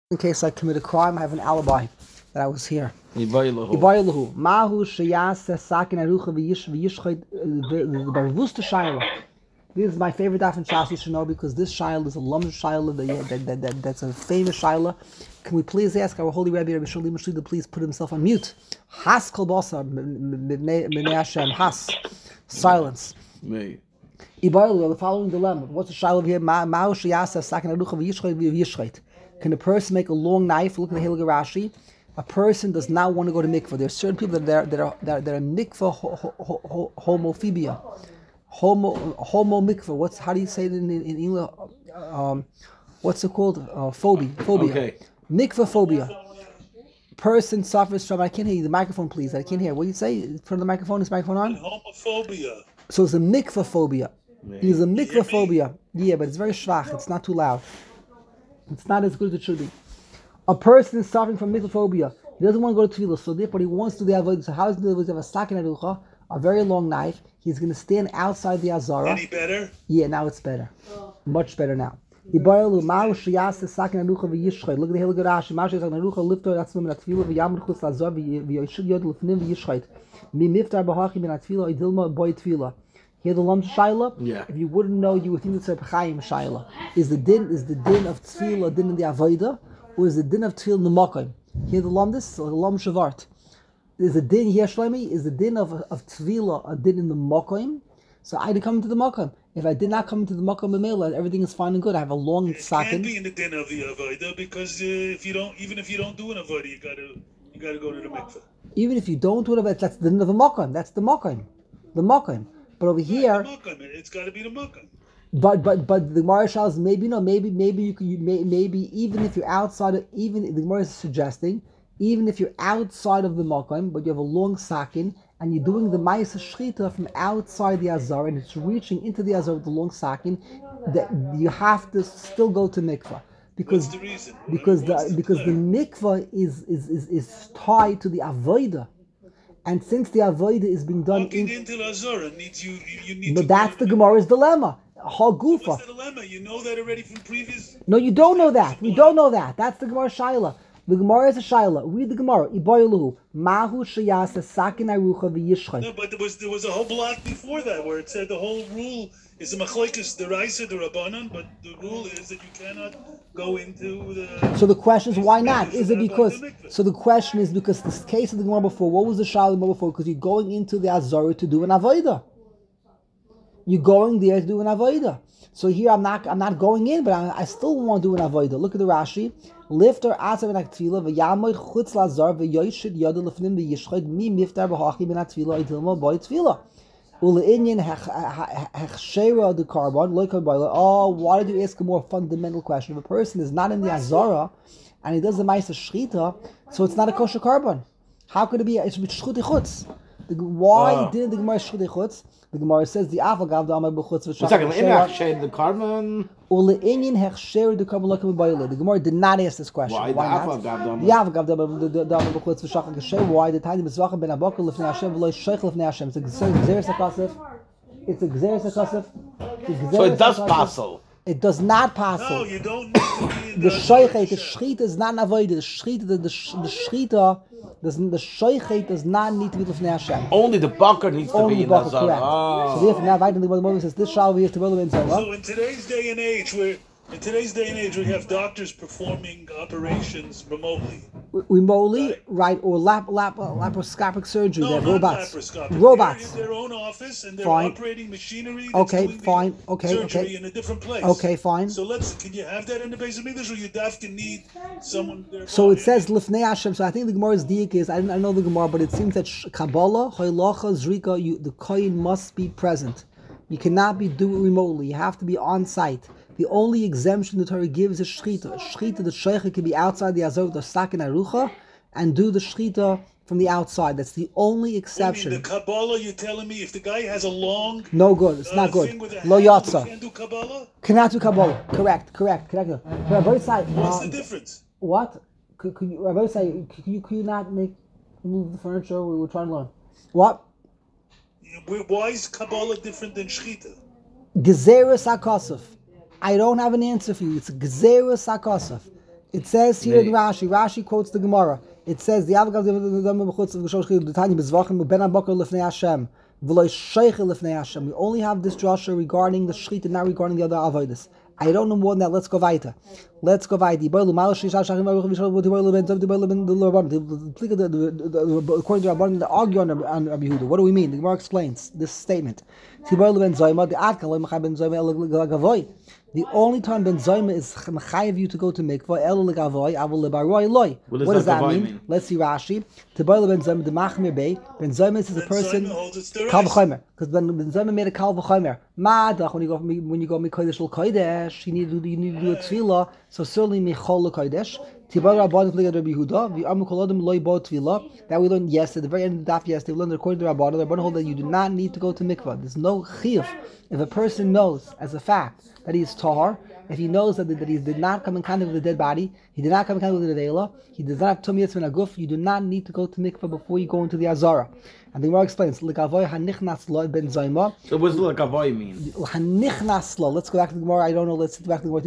In case I commit a crime, I have an alibi that I was here. Ibaylahu. Mahu sheyase sakin arucha v'yishchoit the barvusta shaila. This is my favorite daf in Shas. You should know because this shaila is a lump shaila that's a famous shaila. Can we please ask our holy Rabbi Shlomo Meshli to please put himself on mute? Has kol basar minei Hashem. Has silence. Ibaylahu. The following dilemma. What's the shaila here? Mahu sheyase sakin arucha v'yishchoit. Can a person make a long knife? Look at the Hilga Rashi. A person does not want to go to mikveh. There are certain people that are mikveh homophobia. Homo mikveh. How do you say it in English? What's it called? Phobia. Okay. Mikveh phobia. Person suffers from. I can't hear you. The microphone, please. I can't hear. What do you say? In front of the microphone. Is the microphone on? Homophobia. So it's a mikveh phobia. He's a mikveh phobia. Yeah, but it's very schwach. It's not too loud. It's not as good as it should be. A person is suffering from mikrophobia. He doesn't want to go to tefillah, so therefore he wants to do the avodah. So how is he going to have a sakin arucha, a very long knife? He's going to stand outside the azara. Any better? Yeah, now it's better. Much better now. Look at the Hilga Rashi. Ma'u sakin arucha lifter atzmim min atefillah v'yamud chutz lazar v'yoshid yod lefnim v'yishchait. Mi miftar b'hachi min atefillah idilma boy tefillah. Hear the lump shaila? Yeah. If you wouldn't know, you would think it's a Chaim shaila. Is the din of tefillah a din in the avodah, or is the din of tefillah in the makom? Hear the lump this? The lump shavart. Is the din here shlemi? Is the din of tefillah a din in the makom? So I had to come into the makom. If I did not come into the makom b'meila, everything is fine and good. I have a long sakin. It can't be in the din of the avodah because even if you don't do an avodah, you gotta go to the mikveh. Even if you don't do it, that's the din of the makom. That's the makom. The makom. But over here, it's got to be the makom. But the Gemara says maybe you could maybe even if you're outside of the Gemara is suggesting even if you're outside of the makom but you have a long sakin and you're doing the ma'aseh shchita from outside the azar and it's reaching into the azar with the long sakin, that you have to still go to mikvah because What's the reason? because the mikvah is tied to the avodah. And since the avodah is being done into the azara needs you need. But that's the Gemara's dilemma. Hagufa. What's the dilemma? You know that already from previous. No, you don't know that. We don't know that. That's the Gemara shaila. The Gemara is a shaila. Read the Gemara. Iboyluhu mahu sheyase sakin arucha v'yishchai. No, but there was a whole block before that where it said the whole rule is a machlokes deraisa derabanan, but the rule is that you cannot go into the. So the question is why not? Is it because? So the question is because the case of the Gemara before. What was the shaila before? Because you're going into the azara to do an avodah. You're going there to do an avodah. So here I'm not going in, but I still want to do an avodah. Look at the Rashi. Lifter asav ben atfila v'yamod chutz lazar v'yoshid yadu lefnim v'yishchod mi miftar b'hachi ben atfila idilma boy tefila. Ule'inyan hechshera the carbon loikad boiler. Oh, why did you ask a more fundamental question? If a person is not in the azara and he does the ma'aseh shchita, so it's not a kosher carbon. How could it be? It's shchuti chutz. Why didn't the Gemara shchuti chutz? The Gemara says the afagav the amar b'chutz v'shachar. The carbon. Ule'inyan hechshera the carbon loikad boiler. The Gemara did not ask this question. Why not? The afagav the amar b'chutz v'shachar kasher. Why the tiny mitzvachim ben abokar lefnei Hashem v'lo sheich lefnei Hashem? It's a gzeres hakasef. It's a gzeres hakasef. So it does passel. It does not passel. No, you don't need to be the shaychet, the shchita is not an avodah. The shchita, the shchita, the shaychet does not need to be lefnei Hashem. Only the bucker needs to be in the zara. Correct. So therefore, now the Gemara says this shall be to be in zara. So in today's day and age, we have doctors performing operations remotely. Remotely, right, or laparoscopic surgery. No, They're not robots. laparoscopic. Robots. They're in their own office and they're Fine. operating machinery. That's Okay, doing the fine. Okay, surgery okay. in a different place. Okay, fine. So can you have that in the base of English, or you dafka need someone there? So it says lifnei Hashem. So I think the Gemara's diak is I know the Gemara, but it seems that Kabbalah, Hoylacha, Zrika, the kohen must be present. You cannot be do it remotely. You have to be on site. The only exemption the Torah gives is shchita. Shchita, the sheicha can be outside the azor, the sakin arucha, and do the shchita from the outside. That's the only exception. The Kabbalah, you're telling me if the guy has a long no good. It's not good. Lo yatsa. Can't do Kabbalah? Cannot do Kabbalah. Correct. Rabbi say, What's the difference? What? Could you, Rabbi say, could you not move the furniture? We were trying to learn. What? Why is Kabbalah different than Shechita? Gezeres HaKosov. I don't have an answer for you. It's Gezeres HaKosov. It says here in Rashi quotes the Gemara. It says the Avgav the Tanya Bezvachim Ben Abakar Lifnei Hashem V'lo Sheichel Lifnei Hashem. We only have this drasha regarding the Shechita, not regarding the other avodas. I don't know more than that. Let's go weiter. According to Rabban, they argue on Rabbi Yehuda. What do we mean? The Gemara explains this statement. The only time Ben Zayma is mechayev you to go to mikvah, elo legavoy, avol lebaroi loy. What does that mean? Let's see Rashi. Teboyle Ben Zayma the machmir bay. Ben Zayma is a person kal v'chomer, because Ben Zayma made a kal v'chomer. Madach when you go mikodesh l'kodesh, you need to do a tefillah. So certainly michol l'kodesh. Teboyle Rabban l'gad Rabbi Yehuda. V'amu kol adam loy bo tefillah. That we learned yesterday, at the very end of the daf yesterday. We learned according to Rabban. The Rabban hold that you do not need to go to mikvah. There's no chiyuv. If a person knows as a fact that he is tahar, if he knows that he did not come in contact with the dead body, he did not come in contact with the nevela, he does not have tum yitzvah aguf, you do not need to go to mikvah before you go into the azara. And the Gemara explains, L'kavoy hanichnas lo ben zayma. So what does l'kavoy mean? Hanichnas lo. Let's go back to the Gemara. I don't know. Let's get back to the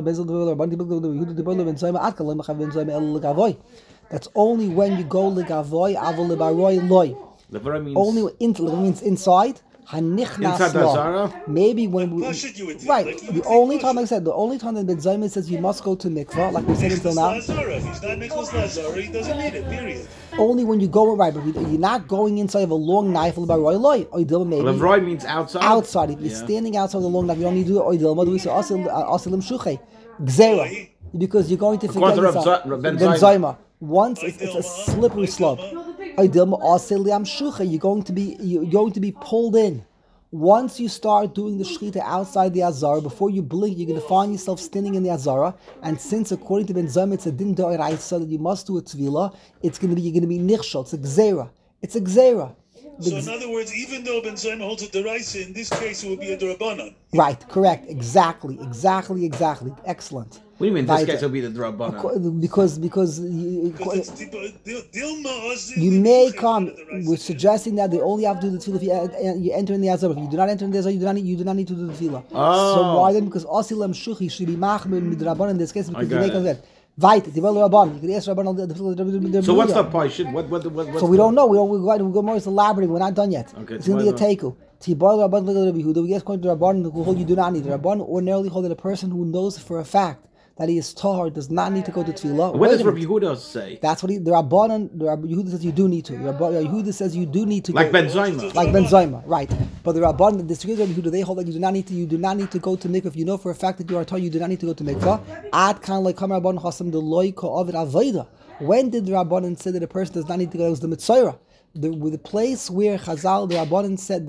Gemara. That's only when you go l'kavoy avol lebaroi loy. Only means inside. Inside the Zara? Maybe when we right. The only time, like I said, the only time that Ben Zayma says you must go to mikvah, like we said until now. If he's not Nicholas Lazara, he doesn't need it. Period. Only when you go right, but you're not going inside of a long knife. Maybe Levroi means outside. Outside, if you're standing outside of a long knife, you don't need to do oidilma. Do we say asilim shuchei gzera? Because you're going to forget Ben Zayma. Once it's a slippery slope. You're going to be pulled in. Once you start doing the shechita outside the azara, before you blink, you're going to find yourself standing in the azara. And since according to Ben Zayma, it's a din d'oraisa that you must do a tvila, you're going to be nichshol. It's a gzera. It's a gzera. So in other words, even though Ben Zayma holds a deraisa, in this case it would be a derabanan. Right. Correct. Exactly. Excellent. What do you mean? This case will be the Drabbana? Because you may come. We're suggesting that they only have to do the tefillah if you enter in the azar. If you do not enter in the azar, you do not need to do the tefillah. Oh. So why then? Because asilam shuchi should be machmir midrabanan in this case because you make that. Right, the Rabban. You can ask Rabban. So what's the paishid? What? So we don't know. We go more elaborating. We're not done yet. Okay, it's going to be a teiku. Tibar Rabban Rabbi Yehuda. We ask according to Rabban who hold you do not need. The Rabban ordinarily hold that a person who knows for a fact that he is tahar does not need to go to tefillah. What does Rabbi Yehuda say? That's what the Rabban Yehuda says you do need to. Rabbi Yehuda says you do need to. Like Ben Zayma. Like Ben Zayma, right? But the Rabban, the disagrees with Rabbi Yehuda, they hold that you do not need to go to mikvah. If you know for a fact that you are tahar, you do not need to go to mikvah. Ad kan like Kamar Rabban Chasam the loy ko'avid avoda. When did the Rabbanan say that a person does not need to go? It was the Mitzorah. The place where Chazal, the Rabbanan said,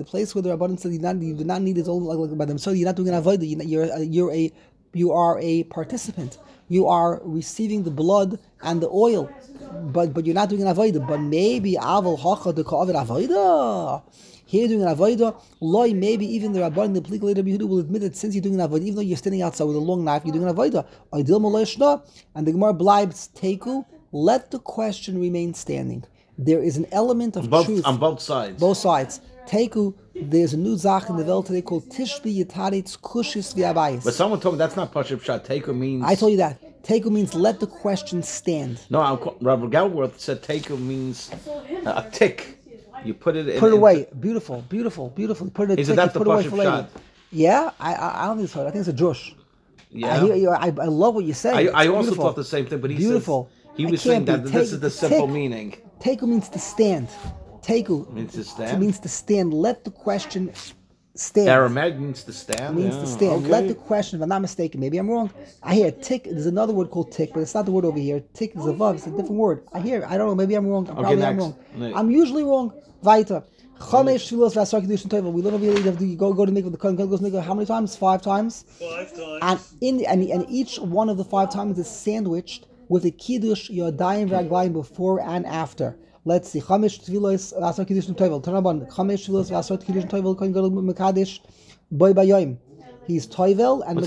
you do not need is only like by them. So you're not doing an avodah. You are a participant. You are receiving the blood and the oil, but you're not doing an avodah. But maybe aval hacha de ka'avid avodah. Here doing an avodah, loy maybe even the Rabban, the Plikal Rabbi Yehuda will admit that since you're doing an avodah, even though you're standing outside with a long knife, you're doing an avodah. Oidil malay shna, and the Gemara blibes teku. Let the question remain standing. There is an element of truth on both sides. Both sides. Teku, there's a new zach in the Welt today called Tishbi Yitaritz Kushis V'Abayis. But someone told me that's not Pashup Pshat. Teku means... I told you that. Teku means let the question stand. No, Robert Galworth said Teku means a tick. You put it in... Put it away. Beautiful. Put it in a tick. That the put it away for later. Pshat? Yeah? I don't think so. I think it's a drush. Yeah. I love what you say. I also thought the same thing, but he was saying that this is the simple meaning. Teku means to stand. Teku means to stand. Means to stand. Let the question stand. Aramaic means to stand. Means to stand. Okay. Let the question. If I'm not mistaken, maybe I'm wrong. I hear tick. There's another word called tick, but it's not the word over here. Tick is a vav. It's a different word. I hear. I don't know. Maybe I'm wrong. I'm wrong. I'm usually wrong. Weiter. Chamesh tefillos v'asar kiddushin tova. We literally have to go to mikvah. The kohen goes to mikvah how many times? 5 times. 5 times. And each one of the 5 times is sandwiched with a kiddush yodayim v'raglayim before and after. Let's see. Chamesh tefillos v'asar kiddushin tova. Turn on. Chamesh tefillos v'asar kiddushin tova. Kohen gadol mekadesh boy bayom. He's toivel and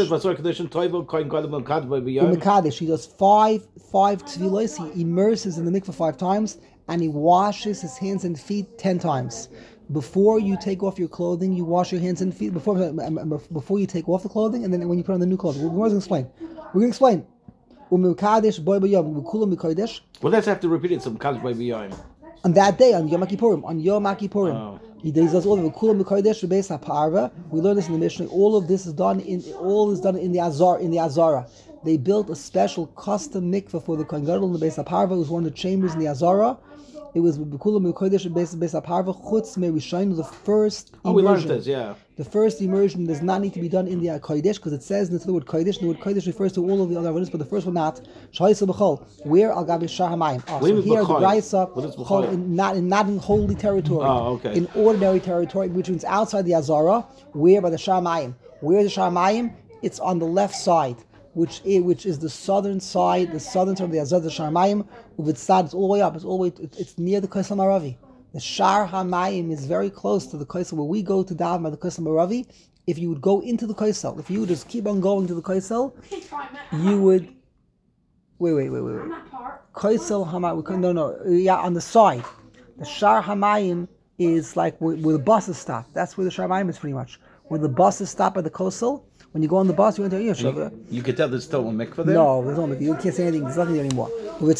mekadesh. He does 5 tefillos. He immerses in the mikvah 5 times. And he washes his hands and feet 10 times. Before you take off your clothing, you wash your hands and feet. Before you take off the clothing, and then when you put on the new clothing. We're going to explain. Umikadesh boy b'yom v'kulam mikodesh. Well, let's have to repeat it. Some Kaddish by B'yayim. On that day, on Yom Kippurim, he does all of the Kulam Mikodesh Beis HaParva. We learn this in the Mishnah. All is done in the Azara. They built a special custom mikveh for the Kohen Gadol in the Beis HaParva. It was one of the chambers in the Azara. It was Kulam Mikodesh Beis HaParva. Chutz Merishayin, the first immersion. We learned this, yeah. The first immersion does not need to be done in the Kodesh because it says in the word Kodesh. The word Kodesh refers to all of the other avodas, but the first one not. Shayisa b'chol, where al gabi shar hamayim. So here the Braysa, not in holy territory. Okay. In ordinary territory, which means outside the Azara. Where by the shar hamayim? Where is the shar hamayim? It's on the left side, which is the southern side, the southern side of the Azara, the shar hamayim. Uvitzad, it's all the way up. It's near the Kaisel Maravi. The Shar HaMayim is very close to the Kaisel, where we go to daven by the Kaisel Maravi. If you would go into the Kaisel, if you would just keep on going to the Kaisel, you would... Wait. Kaisel HaMayim, no, yeah, on the side. The Shar HaMayim is like where the buses stop. That's where the Shar HaMayim is pretty much. Where the buses stop at the Kaisel. When you go on the bus, you enter here. You can tell there's still a mikveh there? No, there's no mikveh. You can't say anything. There's nothing there anymore.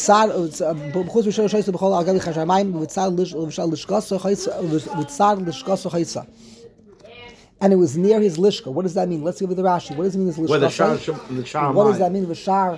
And it was near his lishka. What does that mean? Let's give it the Rashi. What does it mean, his lishka? Where the shar what does that mean? There's no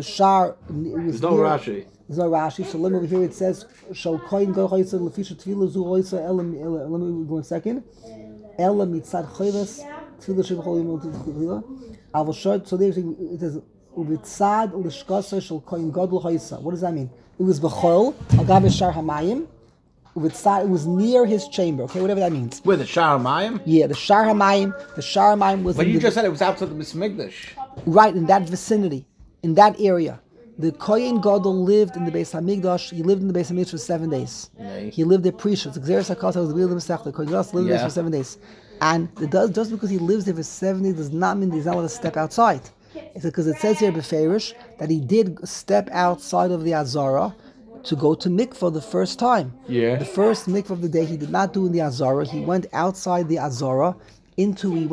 Rashi. There's no Rashi. So let me over here. It says, "Shall kohen go chayisa lefisha tefila zu chayisa elam." Let me go 1 second. Elam mitzad chayvas tefila shebchol yom tefila. I will show it. So there it says uvitzad lishkasa shall kohen gadol chayisa. What does that mean? It was b'chol agav shar hamayim. It was near his chamber. Okay, whatever that means. Where the Shar HaMayim? Yeah, the Shar HaMayim was. But you just said it was outside the Mikdash. Right, in that vicinity, in that area. The Kohen Gadol lived in the Beis Hamikdash. He lived in the Beis Hamikdash for 7 days. Yeah. He lived there pre-Shus. Xeris HaKosel was the real Masech. The Kohen Gadol lived there for 7 days. And just because he lives there for 7 days does not mean he's not allowed to step outside. It's because it says here Beferish that he did step outside of the Azara to go to mikvah the first time. Yeah. The first mikvah of the day he did not do in the Azara. He went outside the Azara. He went into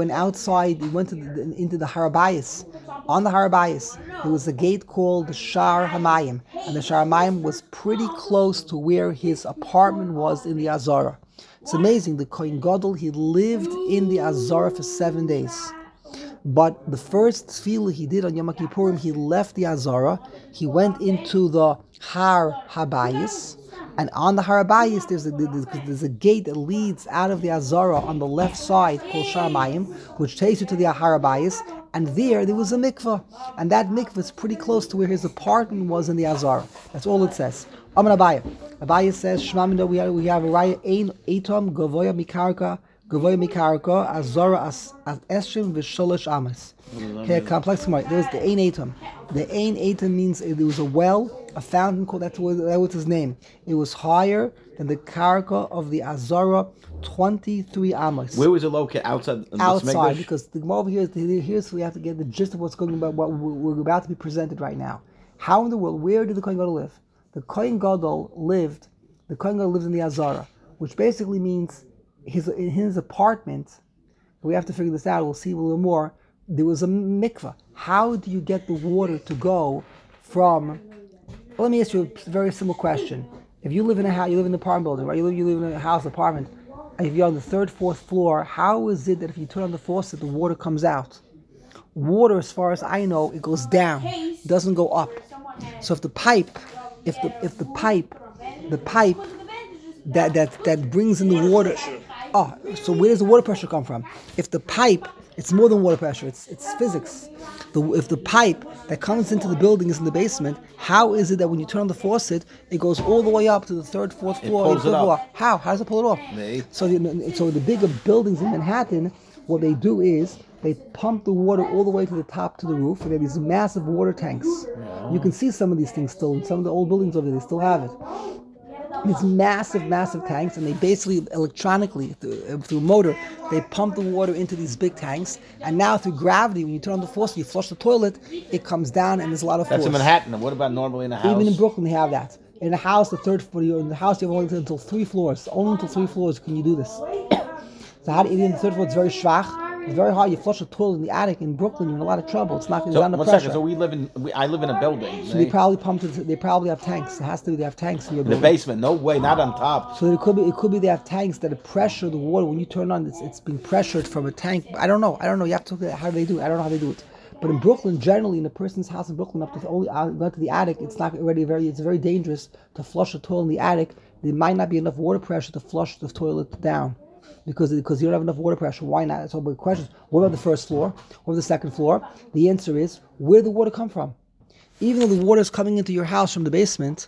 the Harabayas. On the Harabayas, there was a gate called the Shar Hamayim, and the Shar Hamayim was pretty close to where his apartment was in the Azara. It's amazing. The Kohen Gadol, he lived in the Azara for 7 days. But the first tefillah he did on Yom Kippurim, he left the Azara. He went into the Har Habayis, and on the Har Habayis there's a gate that leads out of the Azara on the left side called Shar Hamayim, which takes you to the Har Habayis, and there was a mikveh, and that mikveh is pretty close to where his apartment was in the Azara. That's all it says. Amen. Abaye says, Shema Mindo, we have a raya ein etom gavoya mikarka azara as eshim v'sholosh amas. Okay, a complex gemara. There's the ein etom. The ein etom means there was a well, a fountain called, that was his name. It was higher than the karka of the Azara, 23 amos. Where was it located? Outside? Outside, because the gemara over here is we have to get the gist of what's going about, what we're about to be presented right now. How in the world, where did the Kohen Gadol live? The Kohen Gadol lived in the Azara, which basically means in his apartment. We have to figure this out. We'll see a little more. There was a mikveh. How do you get the water to go from? Well, let me ask you a very simple question. If you live in a house, you live in an apartment building, right? You live in a house, apartment. And if you're on the 3rd, 4th floor, how is it that if you turn on the faucet, the water comes out? Water, as far as I know, it goes down. It doesn't go up. So if the pipe that brings in the water, so where does the water pressure come from? If the pipe, it's more than water pressure, it's physics. If the pipe that comes into the building is in the basement, how is it that when you turn on the faucet, it goes all the way up to the 3rd, 4th floor? It pulls it up. How does it pull it off? So the bigger buildings in Manhattan, what they do is they pump the water all the way to the top, to the roof, and they have these massive water tanks. Yeah. You can see some of these things still in some of the old buildings over there. They still have it. These massive tanks, and they basically electronically through motor, they pump the water into these big tanks, and now through gravity, when you turn on the faucet, you flush the toilet, it comes down, and there's a lot of force. That's in Manhattan. What about normally in a house? Even in Brooklyn, they have that. In a house, the 3rd floor, in the house, you have only until 3 floors. Only until 3 floors can you do this. So how do you in the 3rd floor? It's very schwach. It's very hard. You flush a toilet in the attic in Brooklyn, you're in a lot of trouble. It's not. It's So under one pressure. second. So I live in a building. So they probably pumped it. They probably have tanks. It has to be they have tanks in your In the building. basement. No way. Not on top. So it could be they have tanks that pressure the water when you turn on. It's being pressured from a tank. I don't know. You have to look at how do they do it. I don't know how they do it. But in Brooklyn, generally, in a person's house in Brooklyn, up to the attic, it's not already it's very dangerous to flush a toilet in the attic. There might not be enough water pressure to flush the toilet down. Because you don't have enough water pressure. Why not? So the question is, what about the first floor? What about the second floor? The answer is, where did the water come from? Even though the water is coming into your house from the basement,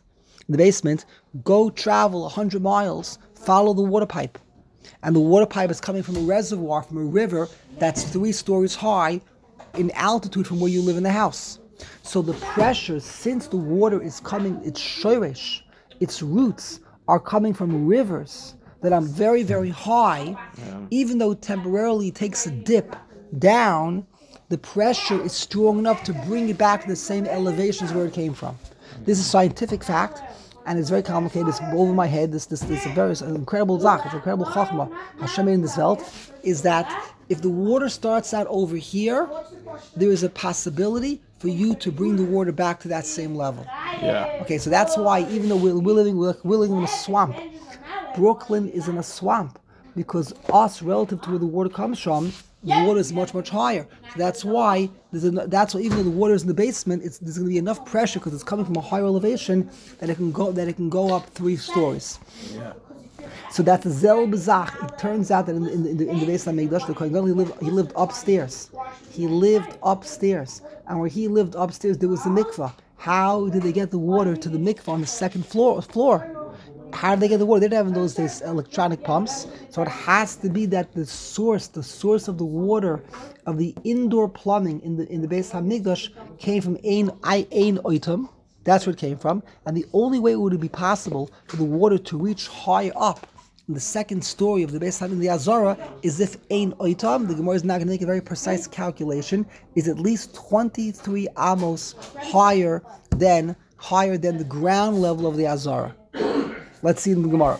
go travel 100 miles, follow the water pipe. And the water pipe is coming from a reservoir, from a river that's 3 stories high in altitude from where you live in the house. So the pressure, since the water is coming, its shoresh, its roots are coming from rivers that are very, very high, even though temporarily it takes a dip down, the pressure is strong enough to bring it back to the same elevations where it came from. This is scientific fact, and it's very complicated. It's over my head. This is a very incredible zach. It's an incredible chachma. Hashem in this Welt is that if the water starts out over here, there is a possibility for you to bring the water back to that same level. Yeah. Okay, so that's why even though we're living in a swamp, Brooklyn is in a swamp because us, relative to where the water comes from, the water is much, much higher. So that's why even though the water is in the basement, there's going to be enough pressure because it's coming from a higher elevation that it can go up 3 stories. Yeah. So that's the Zel Bezach. It turns out that in the Beis HaMikdash, the Kohen Gadol, he lived upstairs. He lived upstairs, and where he lived upstairs, there was a mikvah. How did they get the water to the mikvah on the second floor? How did they get the water? They didn't have in those days electronic pumps. So it has to be that the source of the water of the indoor plumbing in the Beis HaMikdash came from Ein Oitam. That's where it came from. And the only way it would be possible for the water to reach high up in the second story of the Beis HaMikdash, the Azara, is if Ein Oitam, the Gemara is not going to make a very precise calculation, is at least 23 amos higher than the ground level of the Azara. Let's see in the Gemara.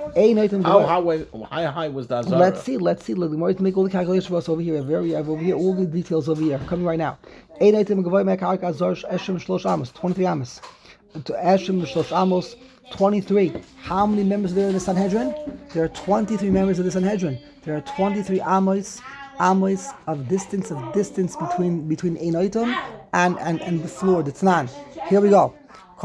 How high was the Azara? Let's see. Let the Gemara make all the calculations for us over here. I have over here all the details over here. Coming right now. 23 amos. To Eshem Shlosh Amos, 23. How many members are there in the Sanhedrin? There are 23 members of the Sanhedrin. There are 23 amos of distance between Ein Oitam and the floor, the Tnan. Here we go.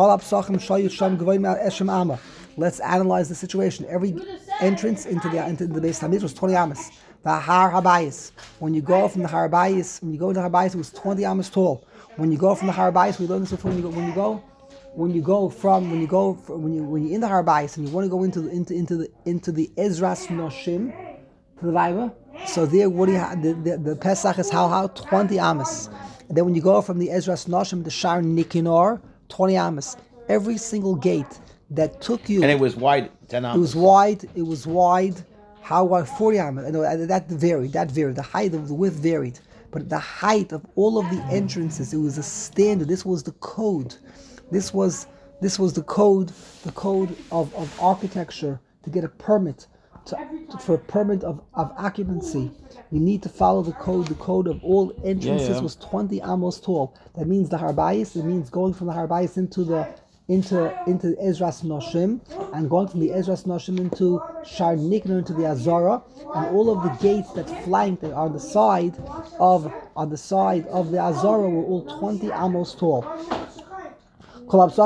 Let's analyze the situation. Every entrance into the Beis HaMikdash was 20 amos. The Har Habayis. When you go from the Har Habayis, it was 20 amos tall. When you go from the Har Habayis, we learned this before. When you're in the Har Habayis and you want to go into the Ezras Noshim, to the Vaiva. So there, what do you have? The Pesach is how 20 amos. And then when you go from the Ezras Noshim, the Shar Nikinor, 20 amos. Every single gate that took you, and it was wide 10 amos. It was wide. How wide? 40 amos. I know that varied. The height of the width varied, but the height of all of the entrances, it was a standard. This was the code. This was the code of architecture to get a permit for a permit of occupancy. You need to follow the code. The code of all entrances was 20 amos tall. That means the Har Habayis. It means going from the Har Habayis into Ezras Noshim, and going from the Ezras Noshim into Shar Nikanor, into the Azara, and all of the gates that flanked that are on the side of the Azara were all 20 amos tall. All the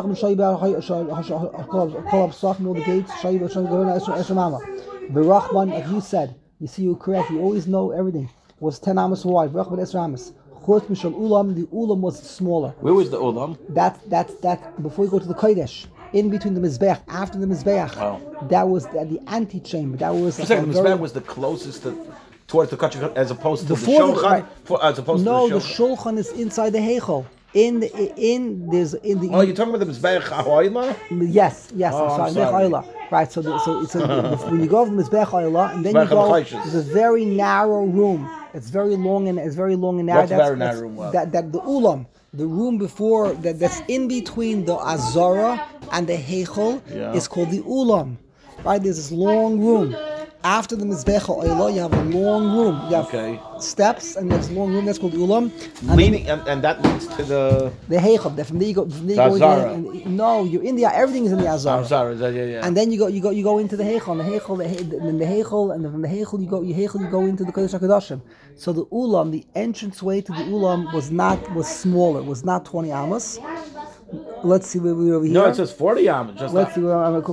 gates. The Rachman, like you said, you see, you're correct. You always know everything. Was 10 amos wide. The ulam was smaller. Where was the ulam? That before you go to the kodesh, in between the mizbeach, after the mizbeach, that was the antechamber. That was the mizbeach was the closest towards the kachuk as opposed to the shulchan. The shulchan is inside the heichal. Oh, you're talking about the mizbeach ha'oila? Yes. I'm sorry. Right. So when you go from the mizbeach ha'oila, and then you go, there's a very narrow room. It's very long and narrow. What's very narrow room? That the ulam, the room before that's in between the Azara and the heichal is called the ulam. Right. There's this long room. After the Mizbecha Oila, you have a long room. You have steps, and there's a long room that's called Ulam. And that leads to the Heichel. From there you go in there. No, you're in the everything is in the Azara. Yeah. And then you go into the Heichel, and and then from the Heichel you go into the Kodesh HaKadoshim. So the Ulam, the entrance way to the Ulam was smaller. It was not 20 amos. Let's see where we're over here. No, it says 40 amos. Let's see where I'm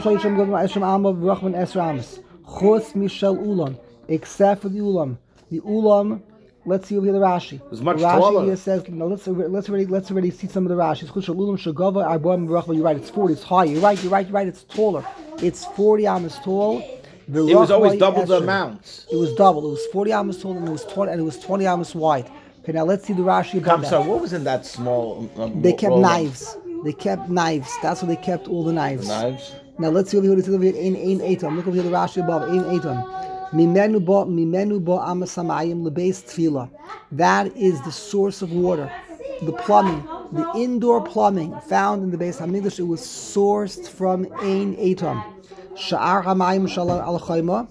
Chos Mishel Ulam, except for the Ulam. The Ulam, let's see over here the Rashi. It's much Rashi taller. Here says, no, let's already see some of the Rashi. You're right, it's 40, it's high. You're right, it's taller. It's 40 amos tall. It was always double the amount. It was double. It was 40 amos tall and it was 20 amos wide. Okay, now let's see the Rashi about that. So what was in that small? They kept knives. That's where they kept all the knives. Now let's see over here in Ein Eitam. Look over here the Rashi above Ein Eitam. Mimenu bo amasamayim lebeis tefila. That is the source of water, the plumbing, the indoor plumbing found in the Beis Hamikdash. It was sourced from Ein Eitam. Sha'ar hamayim shalal al chayma.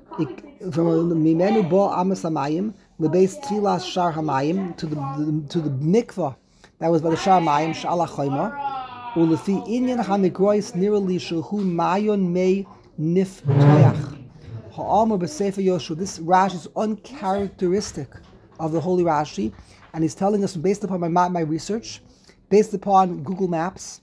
From mimenu bo amasamayim lebeis tefila shar hamayim to the mikvah that was by the shar hamayim shal al chayma. Ulefi inyan hamikrois nirali shehu mayon mei niftoyach. Ha'amar b'sefer Yoshua. This Rashi is uncharacteristic of the Holy Rashi, and he's telling us based upon my research, based upon Google Maps,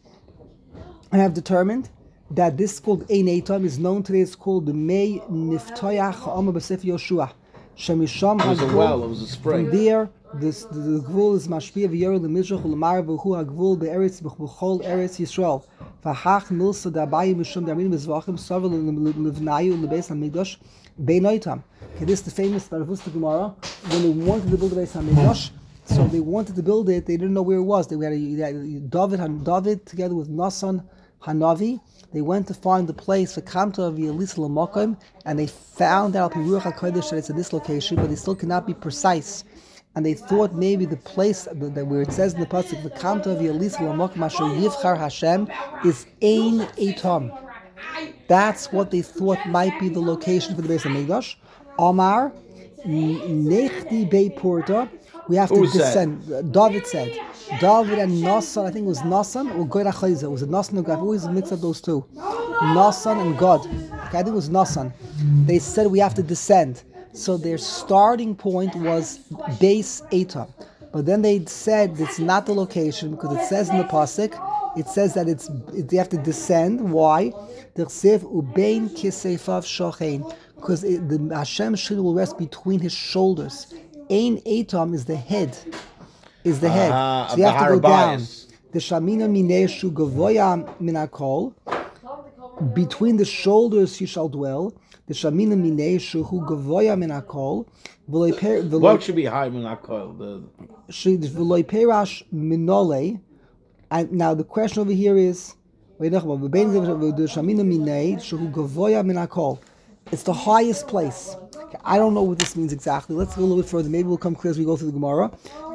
I have determined that this called Ein Eitam is known today as called the Mei Niftoyach Ha'amar b'sefer Yoshua. Shemisham. It was a well. It was a spring. From there, the Gvul is Mashpia v'Yoreh l'Mizrach u'Lamar v'Hu ha'Gvul be'Eretz b'Chol Eretz Yisrael. V'Hach milsa d'Abayim mishum d'Amin b'Zvachim Savel l'Vnayu l'Beis HaMikdash Bein Eitam. Okay, this is the famous Baravus Gemara. When they wanted to build the Beis HaMikdash, so they wanted to build it, they didn't know where it was. They had David together with Nasan Hanavi. They went to find the place for Kamta v'Elis l'Makom, and they found out Ruach HaKodesh that it's at this location, but they still cannot be precise. And they thought maybe the place where it says in the pasuk the Kamta v'Elis l'Makom Asher Yivchar Hashem is Ein Eitam. That's what they thought might be the location for the Beis HaMikdash. Amar Nechdi Bei Porta. We have to descend. David said. David and Nasan, I think it was Nasan or God Achayza. Was it Nasan or God? I always mix up those two. Nasan and God. Okay, I think it was Nasan. They said we have to descend. So their starting point was Beis Eitam. But then they said it's not the location because it says in the pasuk, it says that they have to descend. Why? Because the Hashem Shechina will rest between his shoulders. Ein Eitam is the head. So you have to go down. The Shamina Mineshu Gavoya Minakol. Between the shoulders you shall dwell. The Shamina Mineshu Hu Gavoya Minakol. What should be high Minakol? V'loi Perash Minole. And now the question over here is, it's the highest place. Okay, I don't know what this means exactly. Let's go a little bit further. Maybe we'll come clear as we go through the Gemara.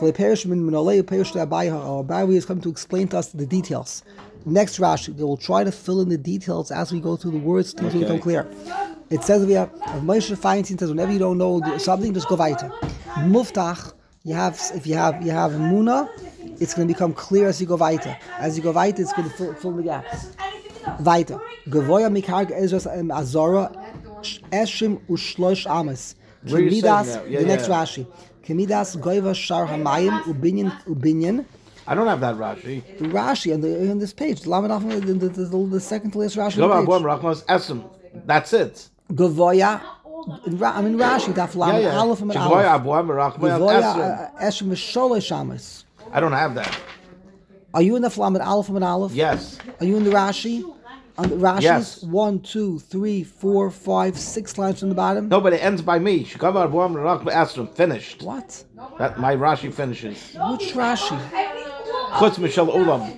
Abaye is coming to explain to us the details. Next Rashi, they will try to fill in the details as we go through the words to become clear. It says we have Moshe Feinstein says whenever you don't know something, just go weiter. Muftach, if you have Muna, it's going to become clear as you go weiter. As you go weiter, it's going to fill the gaps. Weiter. Gevoya mikarg ezras azara eshim ushlosh amas. Kemidas. The next Rashi. Kemidas goyva shar hamayim ubinyan. I don't have that Rashi. The Rashi on this page. The second to last Rashi. That's it. Gevoya. I'm in Rashi. Daf lam aleph and aleph. Gevoya eshim ushlosh amas. I don't have that. Are you in the Flamet Aleph and Aleph? Yes. Are you in the Rashi? On the Rashi's? Yes. 1, 2, 3, 4, 5, 6 lines from the bottom? No, but it ends by me. Finished. What? That my Rashi finishes. Which Rashi? Chutz Mishal Ulam.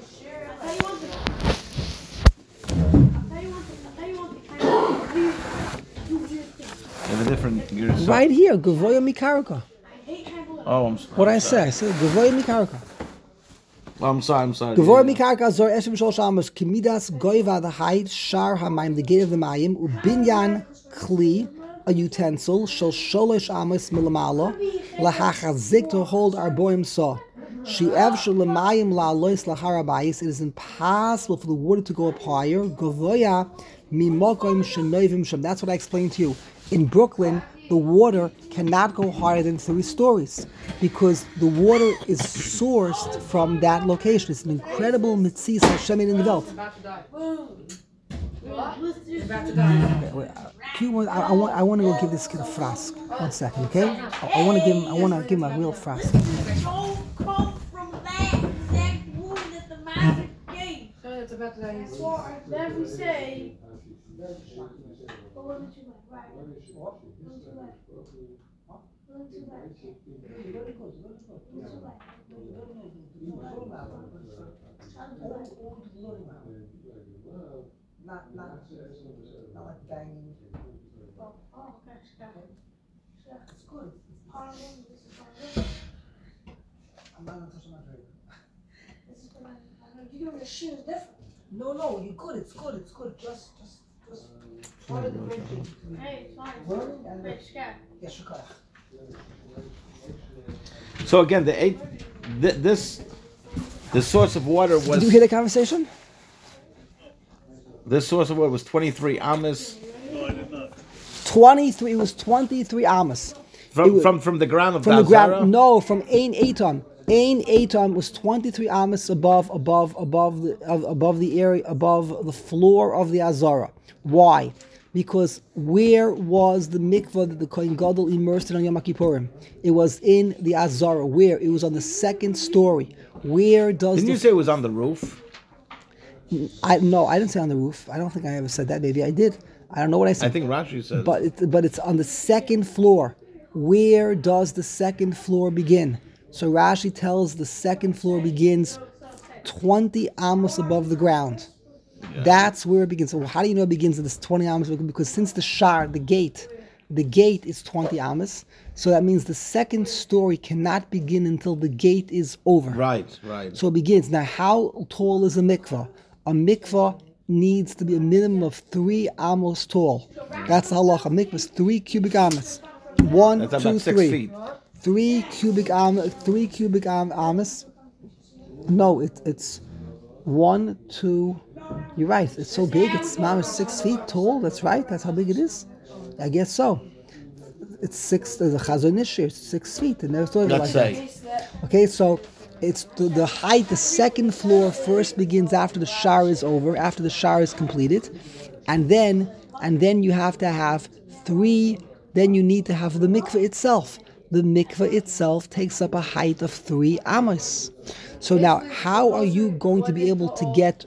In a different. Right here, Gavoya Mikaraka. Oh, I'm sorry. What I say? I said Gavoya Mikaraka. I'm sorry. Gevor mikarka azor eshem shlosh amos kimidas goiva the height shar hamayim the gate of the mayim ubinyan kli a utensil shel sholosh amos milamala lahachazik to hold our boim saw. She'ev shulamayim la'alois laharabayis. It is impossible for the water to go up higher. Govoya mimokoim shenoivim sham. That's what I explained to you. In Brooklyn, the water cannot go higher than 3 stories because the water is sourced from that location. It's an incredible mitzvah Hashem in the belt. I want to go give this kid a frask. 1 second, okay? I want to give him a real frask. Don't come from that exact room that the master gave. Then we say. Not like banging. It's good. I'm not gonna touch my drink. You know the shoe is different. No, you're good. It's good. Just part of the drinking. Hey, it's fine. Hey, Scott. Yes, Shukar. So again, the source of water was. Did you hear the conversation? This source of water was 23 amas No, I did not. 23. It was 23 amas. from the ground of From the Gazara? ground. No, from Ein Eitan. Ein Eitan was 23 amas above the area, above the floor of the Azara. Why? Because where was the mikvah that the Kohen Gadol immersed in on Yom Kippurim? It was in the Azara. Where? It was on the 2nd story. Where does Didn't you say it was on the roof? No, I didn't say on the roof. I don't think I ever said that. Maybe I did. I don't know what I said. I think Rashi said. But it's on the 2nd floor. Where does the 2nd floor begin? So Rashi tells the 2nd floor begins 20 amos above the ground. Yeah. That's where it begins. So how do you know it begins at this 20 amos? Because since the shar, the gate is 20 amos. So that means the 2nd story cannot begin until the gate is over. Right. So it begins. Now, how tall is a mikvah? A mikvah needs to be a minimum of 3 amos tall. That's the halacha. A mikvah is 3 cubic amos. 1, That's 2, about 6 3. feet. 3 cubic amos. No, it's 1, 2. You're right. It's so big. It's 6 feet tall. That's right. That's how big it is. I guess so. It's 6. There's a Chazon Ish here. It's 6 feet. And never thought of it Let's like say. that. Okay, so it's the height. The 2nd floor first begins after the shar is over, after the shar is completed, and then you have to have 3. Then you need to have the mikveh itself. The mikveh itself takes up a height of 3 amos. So now, how are you going to be able to get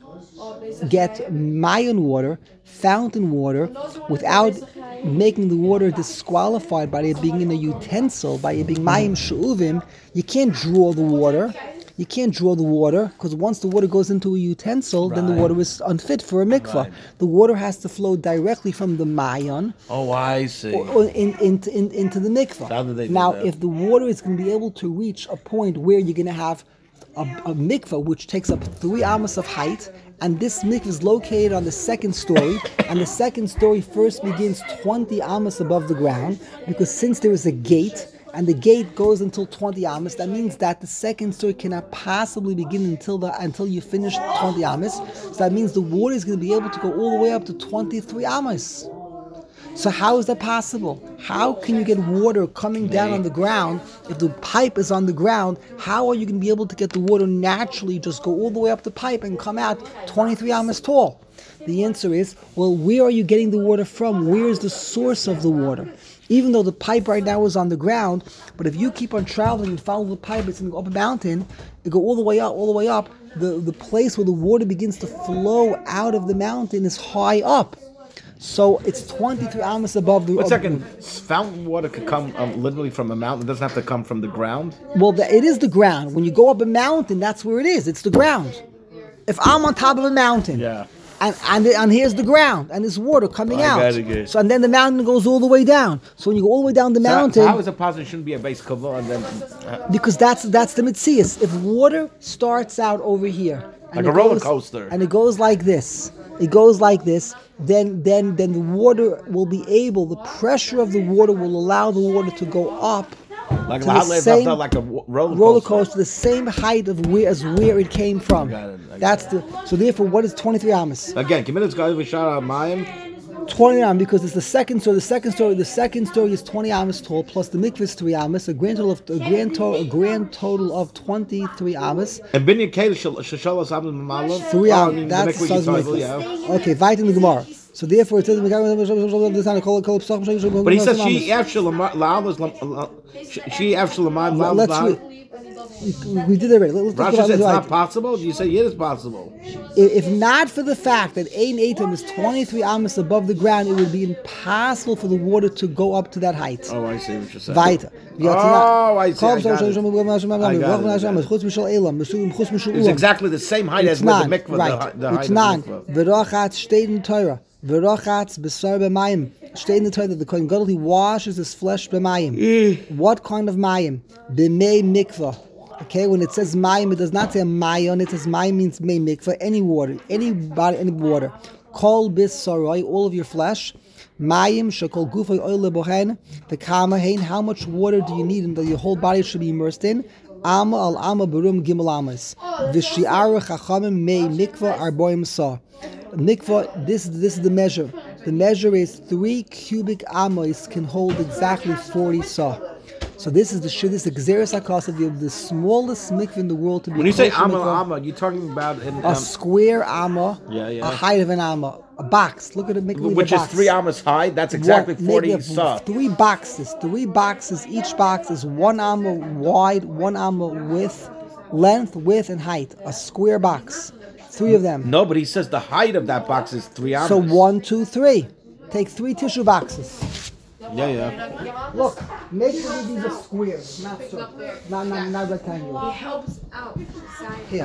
mayan water, fountain water, without making the water disqualified by it being in a utensil, by it being mayim she'uvim? You can't draw the water. Because once the water goes into a utensil, then the water is unfit for a mikvah. Right. The water has to flow directly from the mayan Oh, I see. or into the mikvah. How do they do Now, that? if the water is going to be able to reach a point where you're going to have a mikvah which takes up 3 amos of height, and this mikvah is located on the 2nd story, and the 2nd story first begins 20 amos above the ground, because since there is a gate, and the gate goes until 20 amos, that means that the 2nd story cannot possibly begin until you finish 20 amos. So that means the water is going to be able to go all the way up to 23 amos. So how is that possible? How can you get water coming down on the ground if the pipe is on the ground? How are you going to be able to get the water naturally just go all the way up the pipe and come out 23 amos tall? The answer is, well, where are you getting the water from? Where is the source of the water? Even though the pipe right now is on the ground, but if you keep on traveling and follow the pipe, it's going to go up a mountain, it go all the way up, the place where the water begins to flow out of the mountain is high up. So it's 23 amos above the... 1 second. Fountain water could come literally from a mountain. It doesn't have to come from the ground. Well, it is the ground. When you go up a mountain, that's where it is. It's the ground. If I'm on top of a mountain, Yeah. and here's the ground, and there's water coming I out. got it, good. So and then the mountain goes all the way down. So when you go all the way down the mountain, So how is it possible it shouldn't be a base cover and then because that's the mitzias. If water starts out over here, and like a it roller goes- coaster? and it goes like this, then the water will be able. The pressure of the water will allow the water to go up. Like to the same like a roller roller coaster. coaster, the same height of where it came from. I got it. That's so therefore, what is 23 amas? Again, committed guys we shout out Mayim. 20 amas because it's the second story. The second story is 20 amas tall plus the mikvah is 3 amas. A grand total of 23 amas. And Binyan Kale Shashalas Abdul Malam. 3 amas. That's the size of the yeah. mikvah. Okay, right in the Gemara. So therefore, it says. But he says she after Let's read. We did it already. Let's Rashi go said it's back. not possible. You say it is possible. If not for the fact that Ein Eitam is 23 amas above the ground, it would be impossible for the water to go up to that height. Oh, I see what you're saying. Weiter. Oh, I see. I got it. It's exactly the same height as with the mikvah. Right. The height It's of the non. mikvah. V'rochatz steht in Torah. V'rochatz b'sar b'mayim. Steht in the Torah that the Kohen Gadol, he washes his flesh b'mayim. What kind of mayim? B'mei mikvah. Okay, when it says mayim, it does not say mayon. It says mayim means mei mikvah. Any water, any body, any water. Kol b'sarai, all of your flesh. Mayim shekol gufay oile bohen. The kama hein. How much water do you need and that your whole body should be immersed in? Ama al ama berum gimel amas. V'shi'ara chachamim mei mikvah arboim sa. Mikvah, this is the measure. The measure is 3 cubic amos can hold exactly 40 sa. So this is the Gzeres HaKos of the smallest mikvah in the world to be. When you say kosher mikvah. amma, you're talking about A square amma, Yeah, yeah. a height of an amma, a box. Look at it, which is 3 amas high. That's exactly 40 sa. 3 boxes. Each box is 1 amma wide, 1 amma width, length, width, and height. A square box. 3 of them. No, but he says the height of that box is 3 amas. So 1, 2, 3. Take 3 tissue boxes. Yeah. Look, make sure these are squares, not circles, not rectangular. It helps out. Here.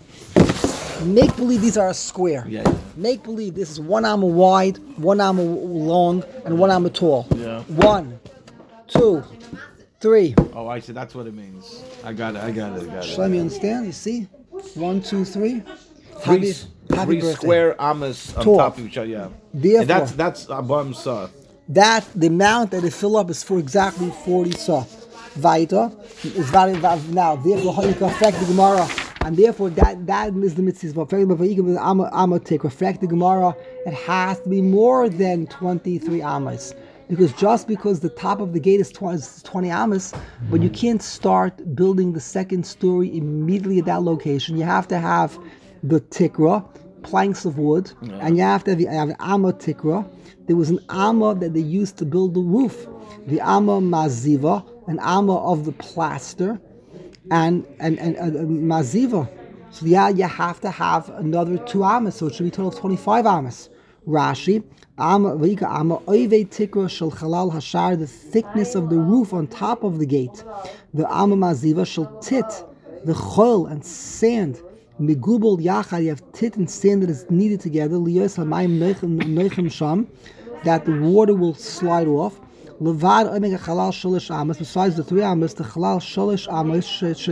Make believe these are a square. Yeah. Make believe this is 1 amma wide, 1 amma long, and 1 amma tall. Yeah. 1, 2, 3. Oh, I see. That's what it means. I got it. Let me understand. You see? 1, 2, 3. Three Happy birthday. square amas on Tall. top of each other. Yeah. Therefore, And that's abam sa. that the amount that they fill up is for exactly 40 sa. Weiter is valid now. Therefore, how you can affect the Gemara, and therefore that is the mitzvah. But amma take reflect the Gemara. It has to be more than 23 amas, because just because the top of the gate is 20 amas, but you can't start building the second story immediately at that location. You have to have the tikra, planks of wood, and you have to have an amma tikra. There was an amma that they used to build the roof, the amma maziva, an amma of the plaster, and maziva. So yeah, you have to have another 2 amas, so it should be a total of 25 amas. Rashi, amma oive tikra shel chalal hashar, the thickness of the roof on top of the gate. The amma maziva shel tit, the chol and sand. Megubal yachad, you have tit and sand that is kneaded together. Liyos hamayim neichem sham, that the water will slide off. Levad omega chalal shalish amas. Besides the 3 amas, the chalal shalish amas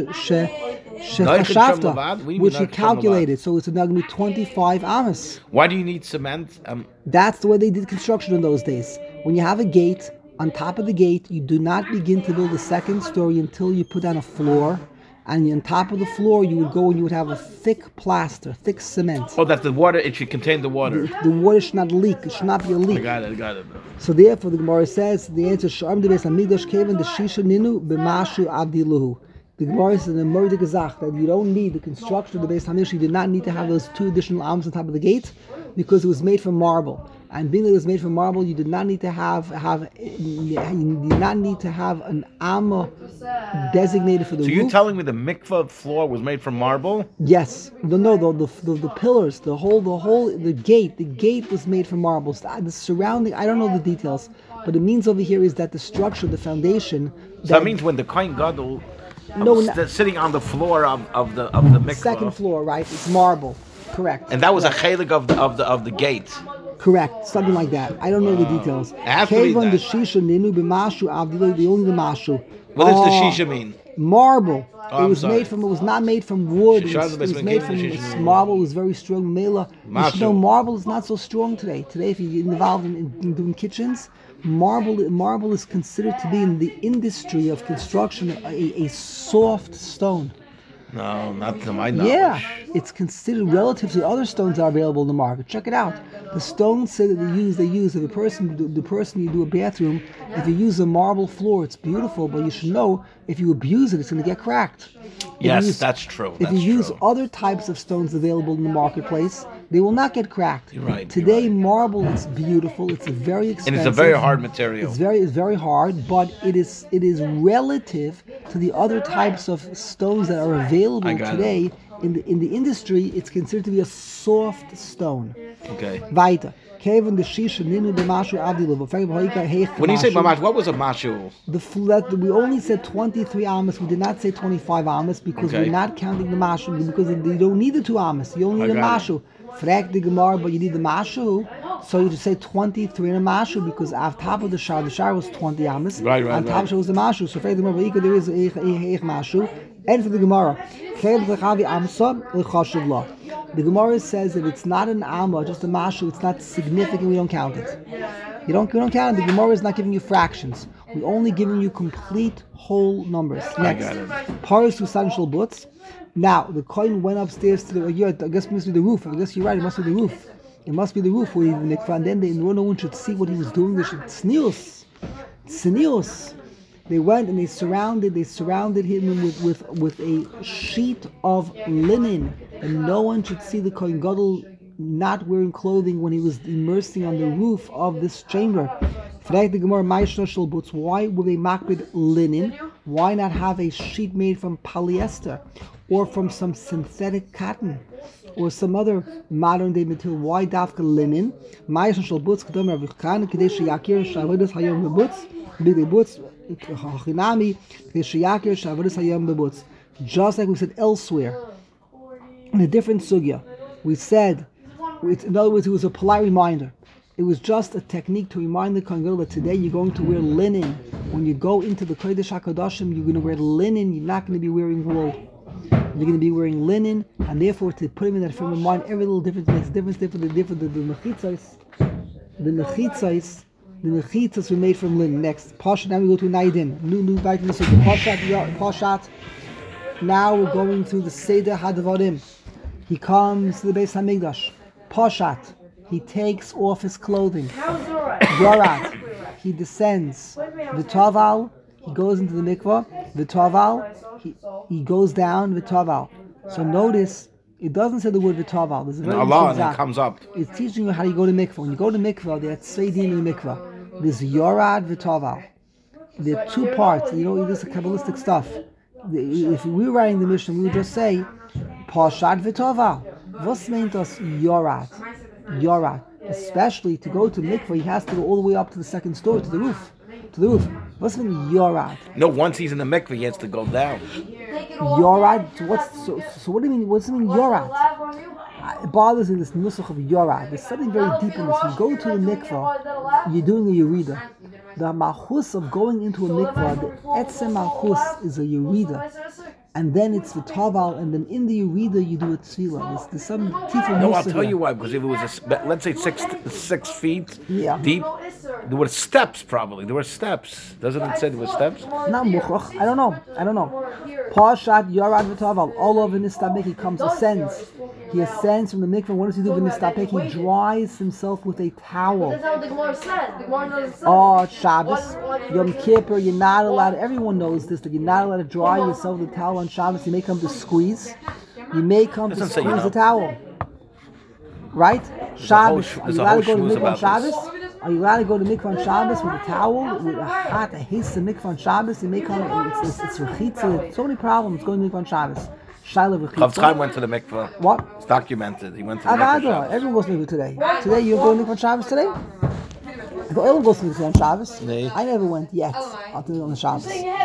shechashavta, which you calculated. So it's going to be 25 amas. Why do you need cement? That's the way they did construction in those days. When you have a gate, on top of the gate, you do not begin to build the second story until you put down a floor. And on top of the floor, you would go and you would have a thick plaster, thick cement. Oh, that the water, it should contain the water. The water should not leak. It should not be a leak. I got it. So therefore, the Gemara says, the answer is, Sh'am de Beis HaMikdash kevan de shisha ninu b'mashu avdiluhu. The Gemara says in the Murder Gezach that you don't need the construction of the Beis HaMikdash. You did not need to have those 2 additional arms on top of the gate because it was made from marble. And being that it was made from marble, you did not need to have an amma designated for the So roof. you're telling me the mikvah floor was made from marble? Yes. The pillars, the gate was made from marble. The surrounding, I don't know the details, but it means over here is that the structure, the foundation. So that means when the Kohen Gadol No, sitting on the floor of the mikvah. Second floor, right? It's marble. Correct. And that was a chelik of the gate. Correct, something like that. I don't know the details. I have to read Kevon the that. shisha ninu b'mashu avdilo the only the mashu. What does the shisha mean? Marble. Oh, It was sorry. made from. It was not made from wood. It Shisha was is made from shisha. marble. It was very strong. Mela. You should know Mashu. marble is not so strong today. Today, if you're involved in doing kitchens, marble is considered to be in the industry of construction a soft stone. No, not to my knowledge. Yeah, it's considered relative to other stones that are available in the market. Check it out. The stones say that they use if the person you do a bathroom, if you use a marble floor, it's beautiful, but you should know if you abuse it, it's going to get cracked. Yes, that's true. If That's you use true. other types of stones available in the marketplace, they will not get cracked. You're right, Today, you're right. marble is beautiful. It's very expensive. And it's a very hard material. It's very hard, but it is relative to the other types of stones that are available I got today. In the industry, it's considered to be a soft stone. Okay. Weiter. Kevin the shisha ninu b'mashu avdilu. When you say mamash, what was a mashu? We only said 23 amas. We did not say 25 amas because Okay. we're not counting the mashu because you don't need the 2 amas. You only need I the got mashu. Frag the gemara, but you need the mashu. So you just say 23 in a mashu because on top of the shar was 20 amas. Right, On top right. of the was the mashu. So frag the gemara, but there is a mashu. And for the gemara, the Gemara says that it's not an amma, just a mashu. It's not significant. We don't count it. We don't count it. The Gemara is not giving you fractions. We're only giving you complete whole numbers. Next, got it. Paris Susan Shel Butz. Now the coin went upstairs to the. I guess it must be the roof. I guess you're right. It must be the roof. It must be the roof where the mikvah. And then no one should see what he was doing. They should tznius. They went and they surrounded him with a sheet of linen, and no one should see the Kohen Gadol not wearing clothing when he was immersing on the roof of this chamber. Why would they makbid linen? Why not have a sheet made from polyester or from some synthetic cotton or some other modern day material? Why dafka linen? Just like we said elsewhere in a different sugya, we said, in other words, it was a polite reminder. It was just a technique to remind the Kohen Gadol that today you're going to wear linen. When you go into the Kodesh HaKadoshim, you're going to wear linen. You're not going to be wearing wool. You're going to be wearing linen, and therefore to put him in that frame of mind, every little difference makes a difference. The mechitzos were made from linen. Next, Pashat. Now we go to Naidin. New vitamin. Pashat. Now we're going through the Seder Hadvarim. He comes to the Beis Hamikdash. Pashat. He takes off his clothing. Yorat. He descends. V'toval. He goes into the mikvah. V'toval. He goes down. V'toval. So notice, it doesn't say the word v'toval. There's a very Allah, interesting and it zak. comes up. It's teaching you how you go to mikvah. When you go to mikvah, there are tzvei din in the mikvah. There's yorad v'toval. There are 2 parts. You know, this is Kabbalistic stuff. If we were writing the Mishnah, we would just say Pashat v'toval. Was meint das yorad? Yorad. Especially to go to mikvah, he has to go all the way up to the 2nd story, to the roof. What's mean yorad? No, once he's in the mikveh, he has to go down. Yorad. So what do you mean? What's it mean yorad? It bothers me, this nusach of yorad. There's something very deep in this. You go to a mikvah, you're doing a yerida. The malchus of going into a mikvah, the etzem malchus is a yerida. And then it's the taval, and then in the yerida you do a tefillah. There's some tifah. No, I'll tell you why. Because if it was let's say 6 feet Yeah. deep, there were steps probably. There were steps. Doesn't it say there were steps? Not muchach. I don't know. Pashat Yarad v'taval. All over Nistapek he ascends. He ascends from the mikvah. What does he do with Nistapek? He dries himself with a towel. That's not what the Gemara says. The Gemara doesn't say. Oh, it's Shabbos, Yom Kippur. You're not allowed. Everyone knows this. That you're not allowed to dry yourself with a towel on Shabbos. You may come to squeeze. You may come to Doesn't say squeeze you the towel. Right? Shabbos. Are there's you a allowed to whole go to shmooze mikvah on about Shabbos? Are you allowed to go to mikvah on Shabbos with a towel, with a hot, a haste mikvah on Shabbos? You may come. It's rechitza. So many problems going to mikvah on Shabbos. Shaila Chav Chaim rechitza. went to the mikveh. What? It's documented. He went to the mikveh. Avada. Shabbos. Everyone goes to mikvah today. Today you're going to mikvah on Shabbos today? Everyone goes to mikvah on Shabbos. Nee. I never went yet. On the Shabbos. You have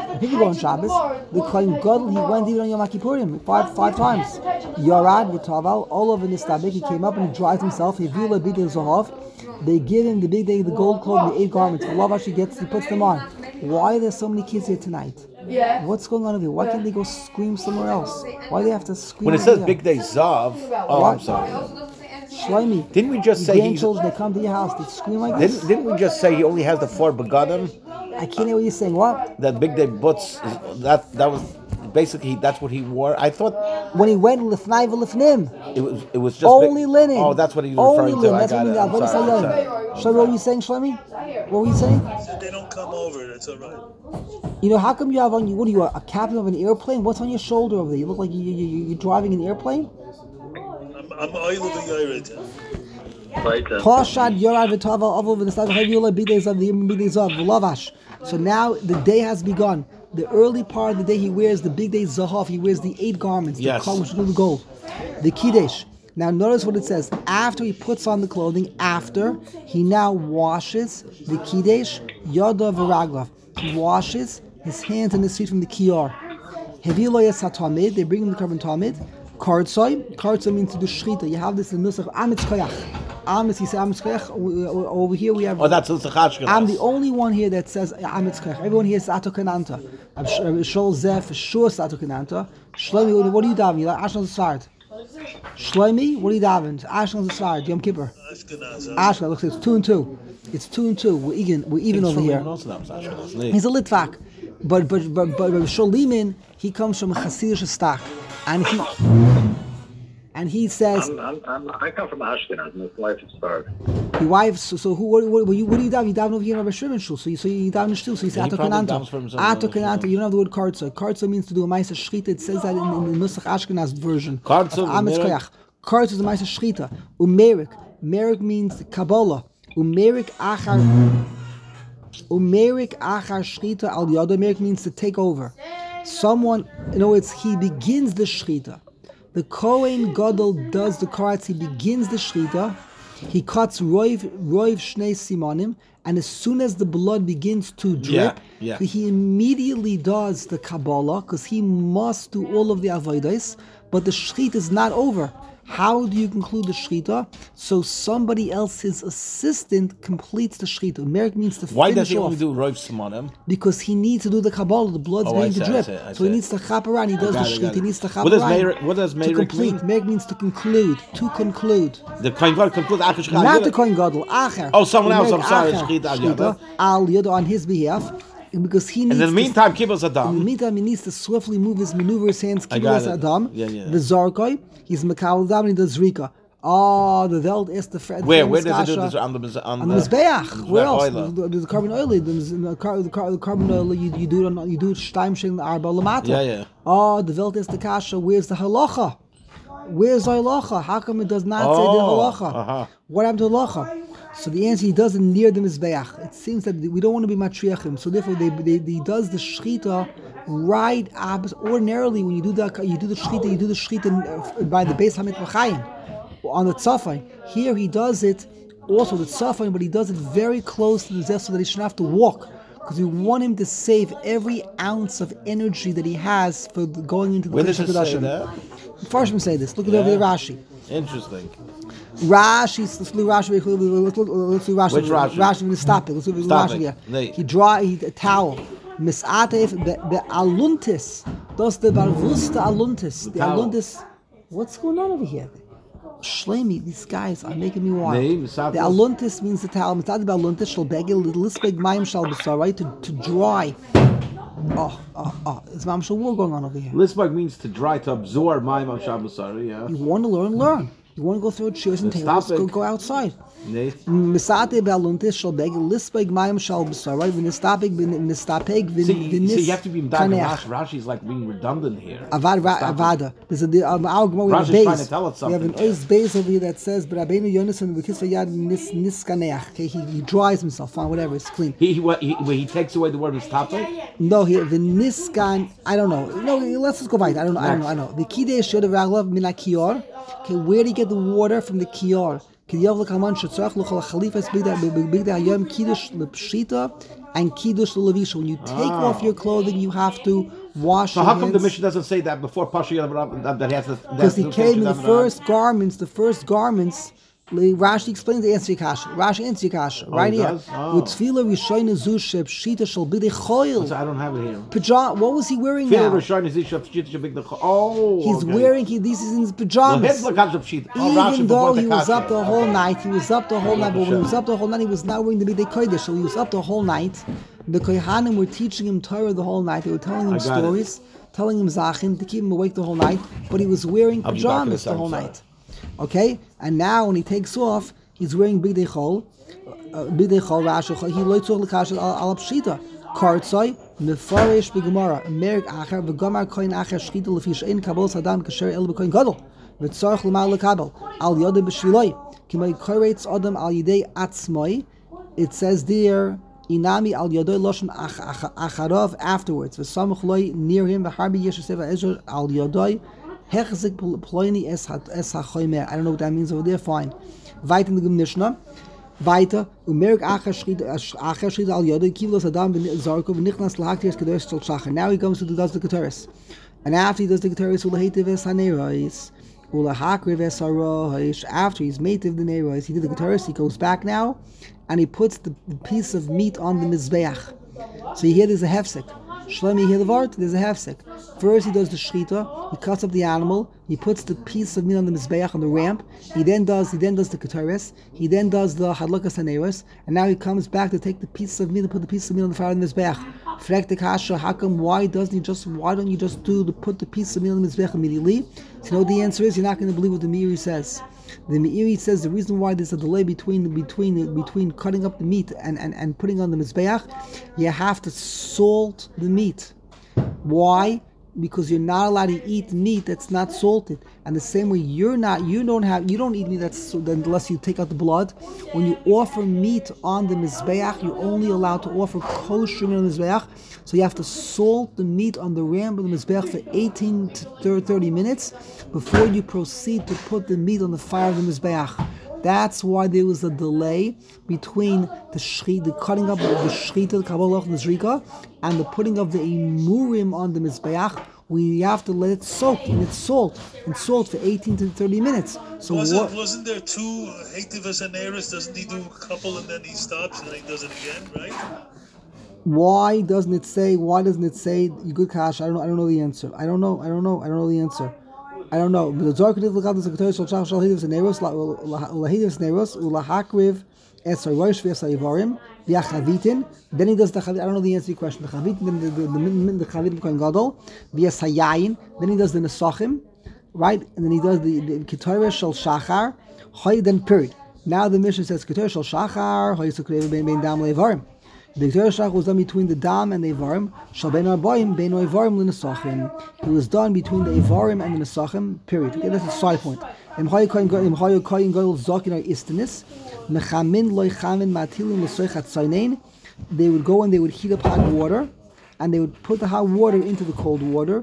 Did he go on Shabbos? The Kohen Gadol, he went even on Yom Kippurim five times. Yarad v'taval, all over Nistabek, he came up and he dried himself. He viewed the big day Zohov. They give him the big day, the gold cloth, the 8 garments. Lavash, he puts them on. Why are there so many kids here tonight? Yeah. What's going on over here? Why can't they go scream somewhere else? Why do they have to scream? When it over says here? Big Day Zav, oh, I'm sorry. Shlomi, Didn't we just the say he's... grandchildren, they come to your house, they scream like this? Didn't we just say he only has the 4 begadim? I can't hear what you're saying. What? That Big Day Butz, that was basically, that's what he wore. I thought When he went lifnai v'lifnim, it was just... only big, linen. Oh, that's what he was only referring to. linen. I That's got what it. we I'm got. sorry. Shlomi, what were you saying, Shlomi? What were you saying? They don't come over. That's all right. You know, how come you have on you? What are you, a captain of an airplane? What's on your shoulder over there? You look like you're driving an airplane. I'm oil of the Yored. Pashad Yorad v'Taval Avol v'Nisav Haviyula B'Days of the B'Days of Lavash. So now the day has begun. The early part of the day he wears the big day Zahav. He wears the 8 garments. Yes. The color which is the gold. The Kiddush. Now notice what it says. After he puts on the clothing, after he now washes the Kiddush Yoda v'Raglav. He washes his hands and his feet from the Kiyar. Haviyula Yasatamid. They bring him the carbon tamid. Kartsoi means to do shchita. You have this in the Nusach Amitz Koyach. Amitz, you say Amitz Koyach. Over here we have. Oh, that's the Chashkanas. I'm the only one here that says Amitz Koyach. Everyone here is Atokananta. Shol Zef, sure Atokananta. Shlomi, what do you daven? You like Ashton Svart? Shlomi, what do you daven? Ashton Svart, Yom Kippur. Ashton, look, it's 2 and 2. It's 2 and 2. We're even over here. He's a Litvak. But Sholimin, he comes from a Hasidic stock. And he says, I come from Ashkenaz, and his wife is Sfarad. your wife. So who? What do you daven? You daven over here in Rabbi Shimon shul. So you daven shul. So you say Atokananta. Atokananta. You don't have the word kartza. Kartza means to do a ma'aser shchita. It says that in the Nusach Ashkenaz version. Kartza, Amitz Koyach. Kartza is a ma'aser shchita. Umerik. Merik means Kabbalah. Umerik achar shchita al yada. Merik means to take over. Someone, in other words, he begins the shchita. The Kohen Gadol does the karatz. He begins the shchita. He cuts roiv shnei simonim, and as soon as the blood begins to drip, he immediately does the Kabbalah because he must do all of the avodas. But the shchita is not over. How do you conclude the shchita? So somebody else's assistant completes the shchita. Merik means to finish off. Why does he only do Roiv Simonim? Because he needs to do the Kabbalah. The blood's going to drip. So he needs to chap around. He does the shchita. He needs to chap around. What does Merik to complete. mean? Merik means to conclude. To conclude. The Kohen Gadol concludes after Shchita. Not the Kohen Gadol. Acher. Oh, someone else. I'm Merik sorry. acher. Shchita Al Yada on his behalf. Because he needs and in the meantime, Kibbutz in the Adam. meantime, he needs to swiftly maneuver his hands. Kibbutz Adam. Yeah. The Zarkoi. He's Makal Adam and he does Rika. Oh, the Welt is the Fred. Where does it do this? On the Mizbeach. Where else? The carbon oil. The carbon oil. You do it. You do it. Shtaim Arba Lamata. Yeah. Oh, the Welt is the kasha. Where's the halacha? Where's the halacha? How come it does not say the halacha? What happened to the halacha? So the answer, he does it near the Mizbeach. It seems that we don't want to be matriachim, so therefore he does the shchita right opposite. Ordinarily, when you do the shchita by the Beis HaMikvachayim on the tzafay. Here he does it also the tzafay, but he does it very close to the zeh so that he shouldn't have to walk. Because we want him to save every ounce of energy that he has for going into the Where does Kodesh it say HaKodashim. that? Farshim say this. Look at over the Rashi. Interesting. Rashi, let's do Rashi. Which Rashi? Rashi, let's stop it. Let's do Rashi. Yeah. He a towel. Misatef be'aluntis. Das the barvusta aluntis. The aluntis. What's going on over here? Shleimi, these guys are making me wild. The aluntis means the towel. Misatef be'aluntis shall begel lispeg mayim shall besar, right? To dry. It's Mamshal war going on over here. Lispeg means to dry, to absorb mayim on Shabbosari. Yeah. You want to learn. You want to go through chairs and tables, go outside. Misate be'aluntis shall beg lispeg mayim shal b'sar. Right? V'nistapeg v'nis. See, you have to be mdag. Rashi is like being redundant here. Avada. There's our Gemara Rashi's trying to tell us something. We have an ois base over here that says B'Rabbeinu Yonasan v'kis v'yad niskaneach. Okay, he dries himself. Fine, whatever. It's clean. He takes away the word mistapeg. No, the niskan. I don't know. No, let's just go by it. I don't know. The kidei should have raglav min hakior. Okay, where do you get the water from the kiyar? and kiddush l'levisha. When you take off your clothing, you have to wash So your how come the hands. Mishnah doesn't say that before Pasha Yadav that he has to? Because he came in the first garments. Rashi explains the answer Kasha. Rashi answers your Kasha right here. Does? Oh. Utzvila Rishayna Zusheb Shita Shal Bidei Choil. So I don't have it here. What was he wearing Feel now? Oh, He's okay. wearing these is in his pajamas. Even though he was up the whole night, but when he was up the whole night, he was not wearing the Bidei Kodesh. So he was up the whole night. The Kohanim were teaching him Torah the whole night. They were telling him stories, telling him Zachin to keep him awake the whole night. But he was wearing pajamas the whole night. Okay, and now when he takes off, he's wearing Bidei Chol. Bidei Chol Rashi. He loitzor l'kash al pshita. Kartzoi mefarish b'gemara. Merik acher v'gamar koin acher shchita lefi she'en kabel sadam kasher el b'koin gadol. V'tzarich l'mal l'kabel al yodeh b'shviloi. Kimay koretz adam al yidei atzmoi. It says there inami al yodeh loshen acharav afterwards. V'samach loi near him v'harbi yeshuseva ezra al yodeh. Hechzik ploini es hachoymer. I don't know what that means over there. Fine. Weiter in the Mishnah. Weiter. Umerik acher shchita al yodeh kivlos adam v'zarko v'nichnas l'haktir kedosh shel shachar. Now he comes to does the Keteris, and after he does the Keteris ulehetiv es haneros ulehakriv es haroish. After he's mativ the neros, he did the Keteris. He goes back now, and he puts the piece of meat on the mizbeach. So you hear there's a hefsek. Shlomi, you hear the word? There's a hefsek. First he does the shchita, he cuts up the animal, he puts the piece of meat on the mizbeach, on the ramp, he then does the keteres, he then does the hadlakas haneros, and now he comes back to take the piece of meat and put the piece of meat on the fire on the mizbeach. Frek the kasha, how come, why don't you just put the piece of meat on the mizbeach immediately? So you know what the answer is? You're not going to believe what the Meiri says. The Meiri says the reason why there's a delay between cutting up the meat and putting on the mizbeach, you have to salt the meat. Why? Because you're not allowed to eat meat that's not salted, and the same way you don't eat meat that's unless you take out the blood. When you offer meat on the mizbeach, you're only allowed to offer kosher meat on the mizbeach. So you have to salt the meat on the ramp of the mizbeach for 18 to 30 minutes before you proceed to put the meat on the fire of the mizbeach. That's why there was a delay between the cutting up of the shchita, the kabbalah, and the zrika, and the putting of the imurim on the mizbeach. We have to let it soak in its salt for 18 to 30 minutes. So wasn't there two Heitivas and Eris? Doesn't he do a couple and then he stops and then he does it again, right? Why doesn't it say? You good cash? I don't know the answer. I don't know the answer. I don't know. The Zohar could look at the Keteris shel shachar shel Heitivas neros laheitivas neros ulahakriv es harosh v'es hayivarim v'achavitin. Then he does the chavit. I don't know the answer to your question. The chavitin, then the chavitin kohen gadol v'es hayayin. Then he does the nesachim, right? And then he does the Keteris shel shachar. Then period. Now the Mishnah says Keteris shel shachar hoyisukrev bein dam levarim. The Keteris shachar was done between the dam and the ivarim. Shal bein arbaim bein ivarim l'nesachim. It was done between the ivarim and the nesachim. Period. Okay, that's a side point. They would go and they would heat up hot water, and they would put the hot water into the cold water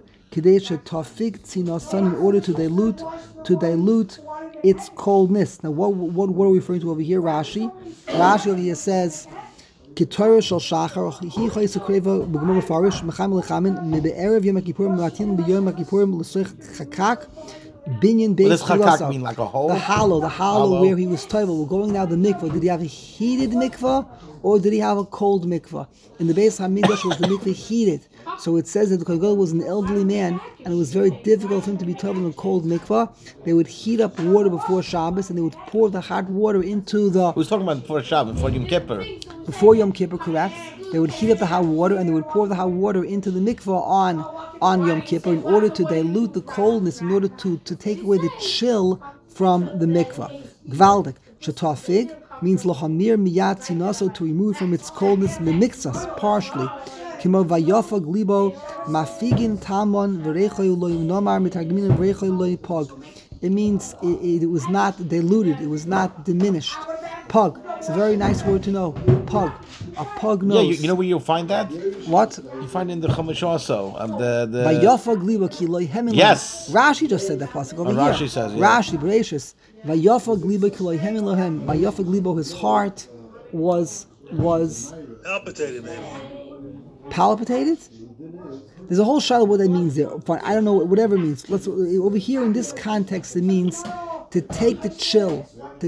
in order to dilute its coldness. Now what are we referring to over here? Rashi over here says Keteris shel shachar hi chayisukreva b'gemar mefarish mecham lechamin mebe'erev yom kippurim matin b'yom kippurim l'soich chakak binyan beis. What does chakak mean? Like a hole? The hollow where he was toivel. We're going now the mikvah. Did he have a heated mikvah or did he have a cold mikvah? In the Beis Hamikdash was the mikvah heated. So it says that the Kohen Gadol was an elderly man and it was very difficult for him to be toivel in a cold mikvah. They would heat up water before Shabbos and they would pour the hot water into the... Who's talking about before Shabbos, before Yom Kippur? Before Yom Kippur, correct. They would heat up the hot water and they would pour the hot water into the mikvah on Yom Kippur in order to dilute the coldness, in order to take away the chill from the mikvah. Gvaldik. Shatafig means lohamir miyat sinaso, to remove from its coldness the mixas, partially. Kimo vayafa glibo mafigin tamon v'reichoy lo nomar mitagmin v'reichoy lo pog. It means it was not diluted, it was not diminished. Pug. It's a very nice word to know. Pug. A pug nose. Yeah, you know where you'll find that? What? You find it in the Chumash also. Vayafa glibo ki lo hemin. Yes. Rashi just said that pasuk over here. Rashi says, yeah. Rashi, Bereshis. Vayafa glibo ki lo hemin lohem. Vayafa glibo, his heart was Palpitated, maybe. Palpitated? There's a whole shadow what that means there. Fine, I don't know whatever it means. Let's over here in this context it means to take the chill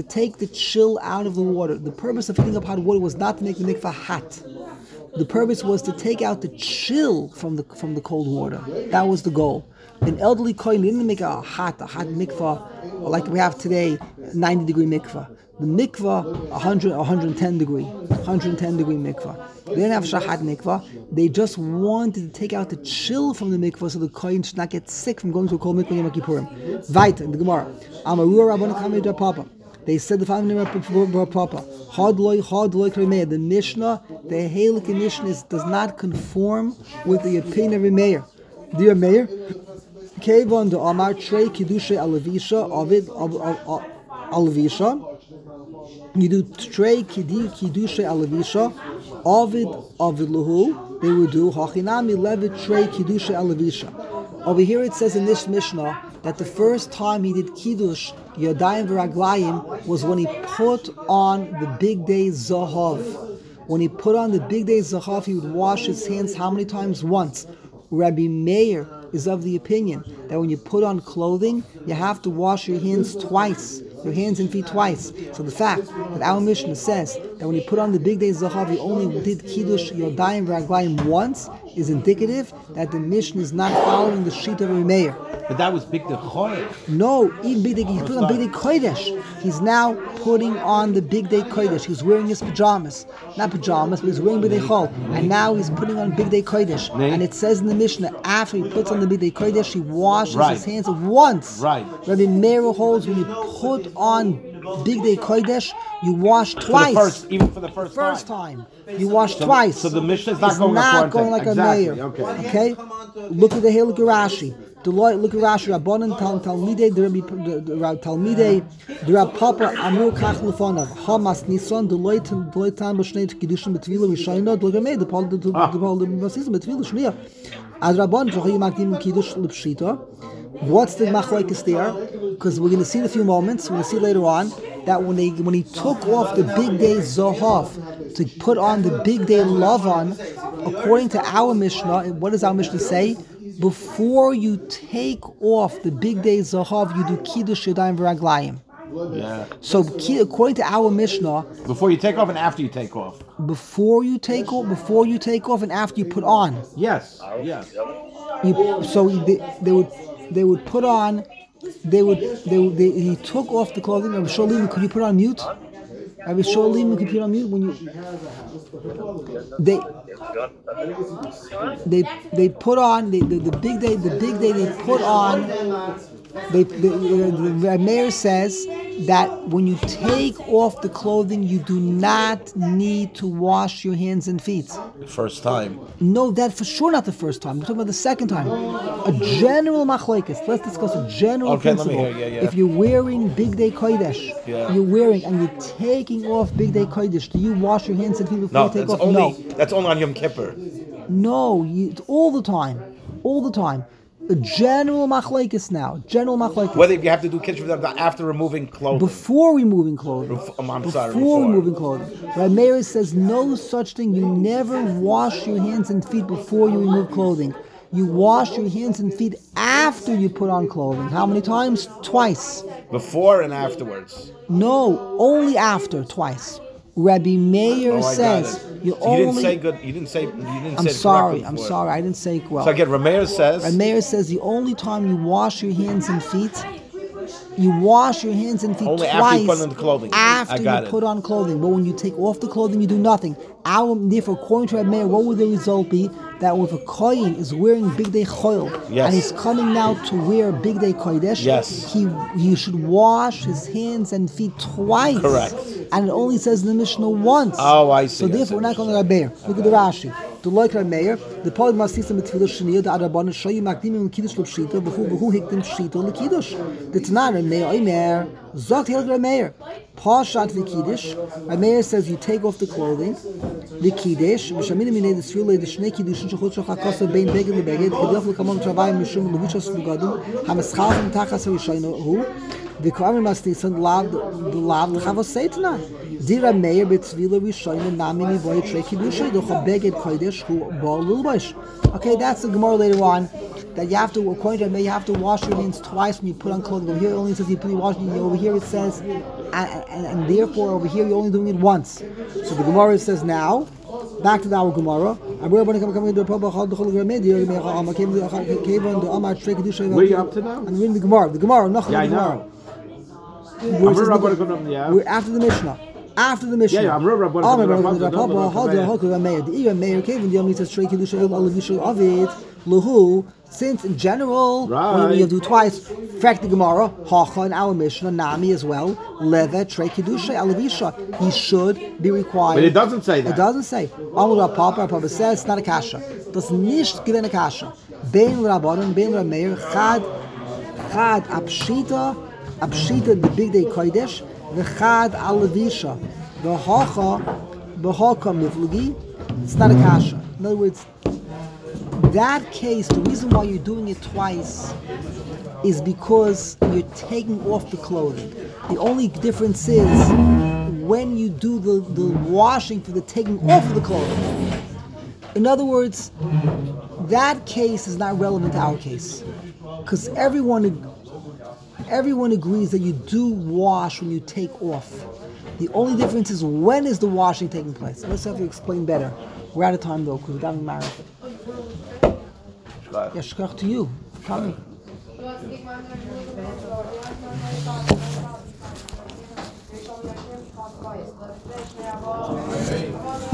out of the water. The purpose of heating up hot water was not to make the mikvah hot. The purpose was to take out the chill from the cold water. That was the goal. An elderly kohen didn't make a hot mikvah like we have today, 90 degree mikvah. The mikvah 110 degree mikvah. They didn't have shahat mikvah. They just wanted to take out the chill from the mikvah so the kohen should not get sick from going to a cold mikvah Yom Kippurim. Weiter in the Gemara. Amarua Rabbanu Kamei Papa. They said the following name of Papa. The Mishnah, the Halakha Mishnah does not conform with the opinion of Meir. Dear Meir, Kevon the Amar Trey Kiddushay Alavisha Ovid Alavisha. You do Trey Kiddushay Alavisha Ovid Lahu. They would do Hachinami Levit Trey Kiddushay Alavisha. Over here it says in this Mishnah that the first time he did Kiddush Yadayim V'Raglayim was when he put on the big day Zahav. When he put on the big day Zahav, he would wash his hands how many times? Once. Rabbi Meir is of the opinion that when you put on clothing, you have to wash your hands twice, your hands and feet twice. So the fact that our Mishnah says that when you put on the big day Zahav, you only did Kiddush Yadayim V'Raglayim once is indicative that the Mishnah is not following the sheet of Rabbi Meir. But that was big day Chodesh. No, he put on big day Kodesh. He's now putting on the big day Kodesh. He's wearing his pajamas. Not pajamas, but he's wearing big day Chol. And now he's putting on big day Kodesh. And it says in the Mishnah, after he puts on the big day Kodesh, he washes his hands once. Right. Rabbi Meir holds when you put on big day Kodesh, you wash twice. Even for the first time. You wash twice. So the Mishnah is not going like exactly. a Meir. Okay? Look at the Halakha Rashi. Look at Rashi. Rabbanan Talmidei the Rab Papa Amru Kach Lefonav Hamas Nisan Deloitan B'Shnei Kiddushin B'Tvila Rishayna Dlogamei the Paul B'Masizim B'Tvila Shniya Ad Rabban Jochi Makdim Kiddush L'Pshita. What's the machlokes there? Because we're going to see in a few moments. We're going to see later on that when he took off the big day Zohav to put on the big day Lavan, according to our Mishnah, what does our Mishnah say? Before you take off the big day Zahav, you do Kiddush Yadayim V'Raglayim. Yeah. So according to our Mishnah, before you take off and after you take off. Before you take off and after you put on. Yes. They would put on. He took off the clothing. Rabbi Sholim, could you put on mute? Rabbi Sholim, could you put on mute when you? They put on the big day. The big day they put on. The Meir says that when you take off the clothing, you do not need to wash your hands and feet. The first time. No, that for sure not the first time. We're talking about the second time. A general machlokes. Let's discuss a general principle. Let me hear. If you're wearing big day kodesh, and you're taking off big day kodesh, do you wash your hands and feet before you take off? No, that's only on Yom Kippur. No, it's all the time. A general machlokes now. Whether you have to do Kiddush after removing clothing. Before removing clothing. Before removing clothing. Rabbi Meir says no such thing. You never wash your hands and feet before you remove clothing. You wash your hands and feet after you put on clothing. How many times? Twice. Before and afterwards. No, only after, twice. Rabbi Meir says you didn't say good. You didn't say. I'm sorry. I didn't say it well. So again, Rabbi Meir says the only time you wash your hands and feet, you wash your hands and feet only twice after you put on the clothing. After you put on clothing, but when you take off the clothing, you do nothing. Therefore, according to Rabbi Meir, what would the result be? That if a kohen is wearing big day choil and he's coming now to wear big day kodesh, he should wash his hands and feet twice. Correct. And it only says in the Mishnah once. Oh, I see. So therefore, we're not going to Rabbi Meir. Look at the Rashi. The like Rabbi Meir, the Paul Masisa Mitfilah Shniya, the Arabban Shoyi Makdim and Kiddush L'Pshita, who hikdim Pshita L'Kiddush. The Tanar Rabbi Meir, Omer, Zot Hil Rabbi Meir. Pashat L'Kiddush. Rabbi Meir says you take off the clothing, the Kiddush, V'shamina Minei the Sfila, the Shnei Kiddush, Shechot Shachakasa Bein Beged LeBeged, Kedef L'Kamon Travayim Mishum L'Vichas L'Gadum, HaMeschal V'Tachas HaRishayno Hu. The Kavim must say some lav the chavos seitna. Dira meir betzvila rishonim namini boy treki dushay the chabeged kodesh who bol lulbosh. Okay, that's the Gemara later on. That you have to, according to May, you have to wash your hands twice when you put on clothing. Over here it only says you put your washing. Over here it says, and therefore over here you're only doing it once. So the Gemara says now, back to our Gemara. Where are you up to now? I'm reading the Gemara. The Gemara, Yeah, I know. We're after the Mishnah. After the Mishnah. Yeah, I'm since in general, right. when you do twice, fact the Gemara, Hacha in our Mishnah, Nami as well, Leve Trei Kedusha Alavisha. He should be required. But it doesn't say that. It doesn't say. Amul Papa says it's not a kasha. Das nicht given a kasha. Bein Rabbanon, Bein Rameir, Chad Abshita, the big day Kodesh, the Chad Alavisha, the Hacha Miflugi. It's not a kasha. In other words, that case, the reason why you're doing it twice is because you're taking off the clothing. The only difference is when you do the washing for the taking off of the clothing. In other words, that case is not relevant to our case. Because everyone agrees that you do wash when you take off. The only difference is when is the washing taking place. Let's have to explain better. We're out of time though, because we're down in marriage. Yeah, shkach to you. Tell me.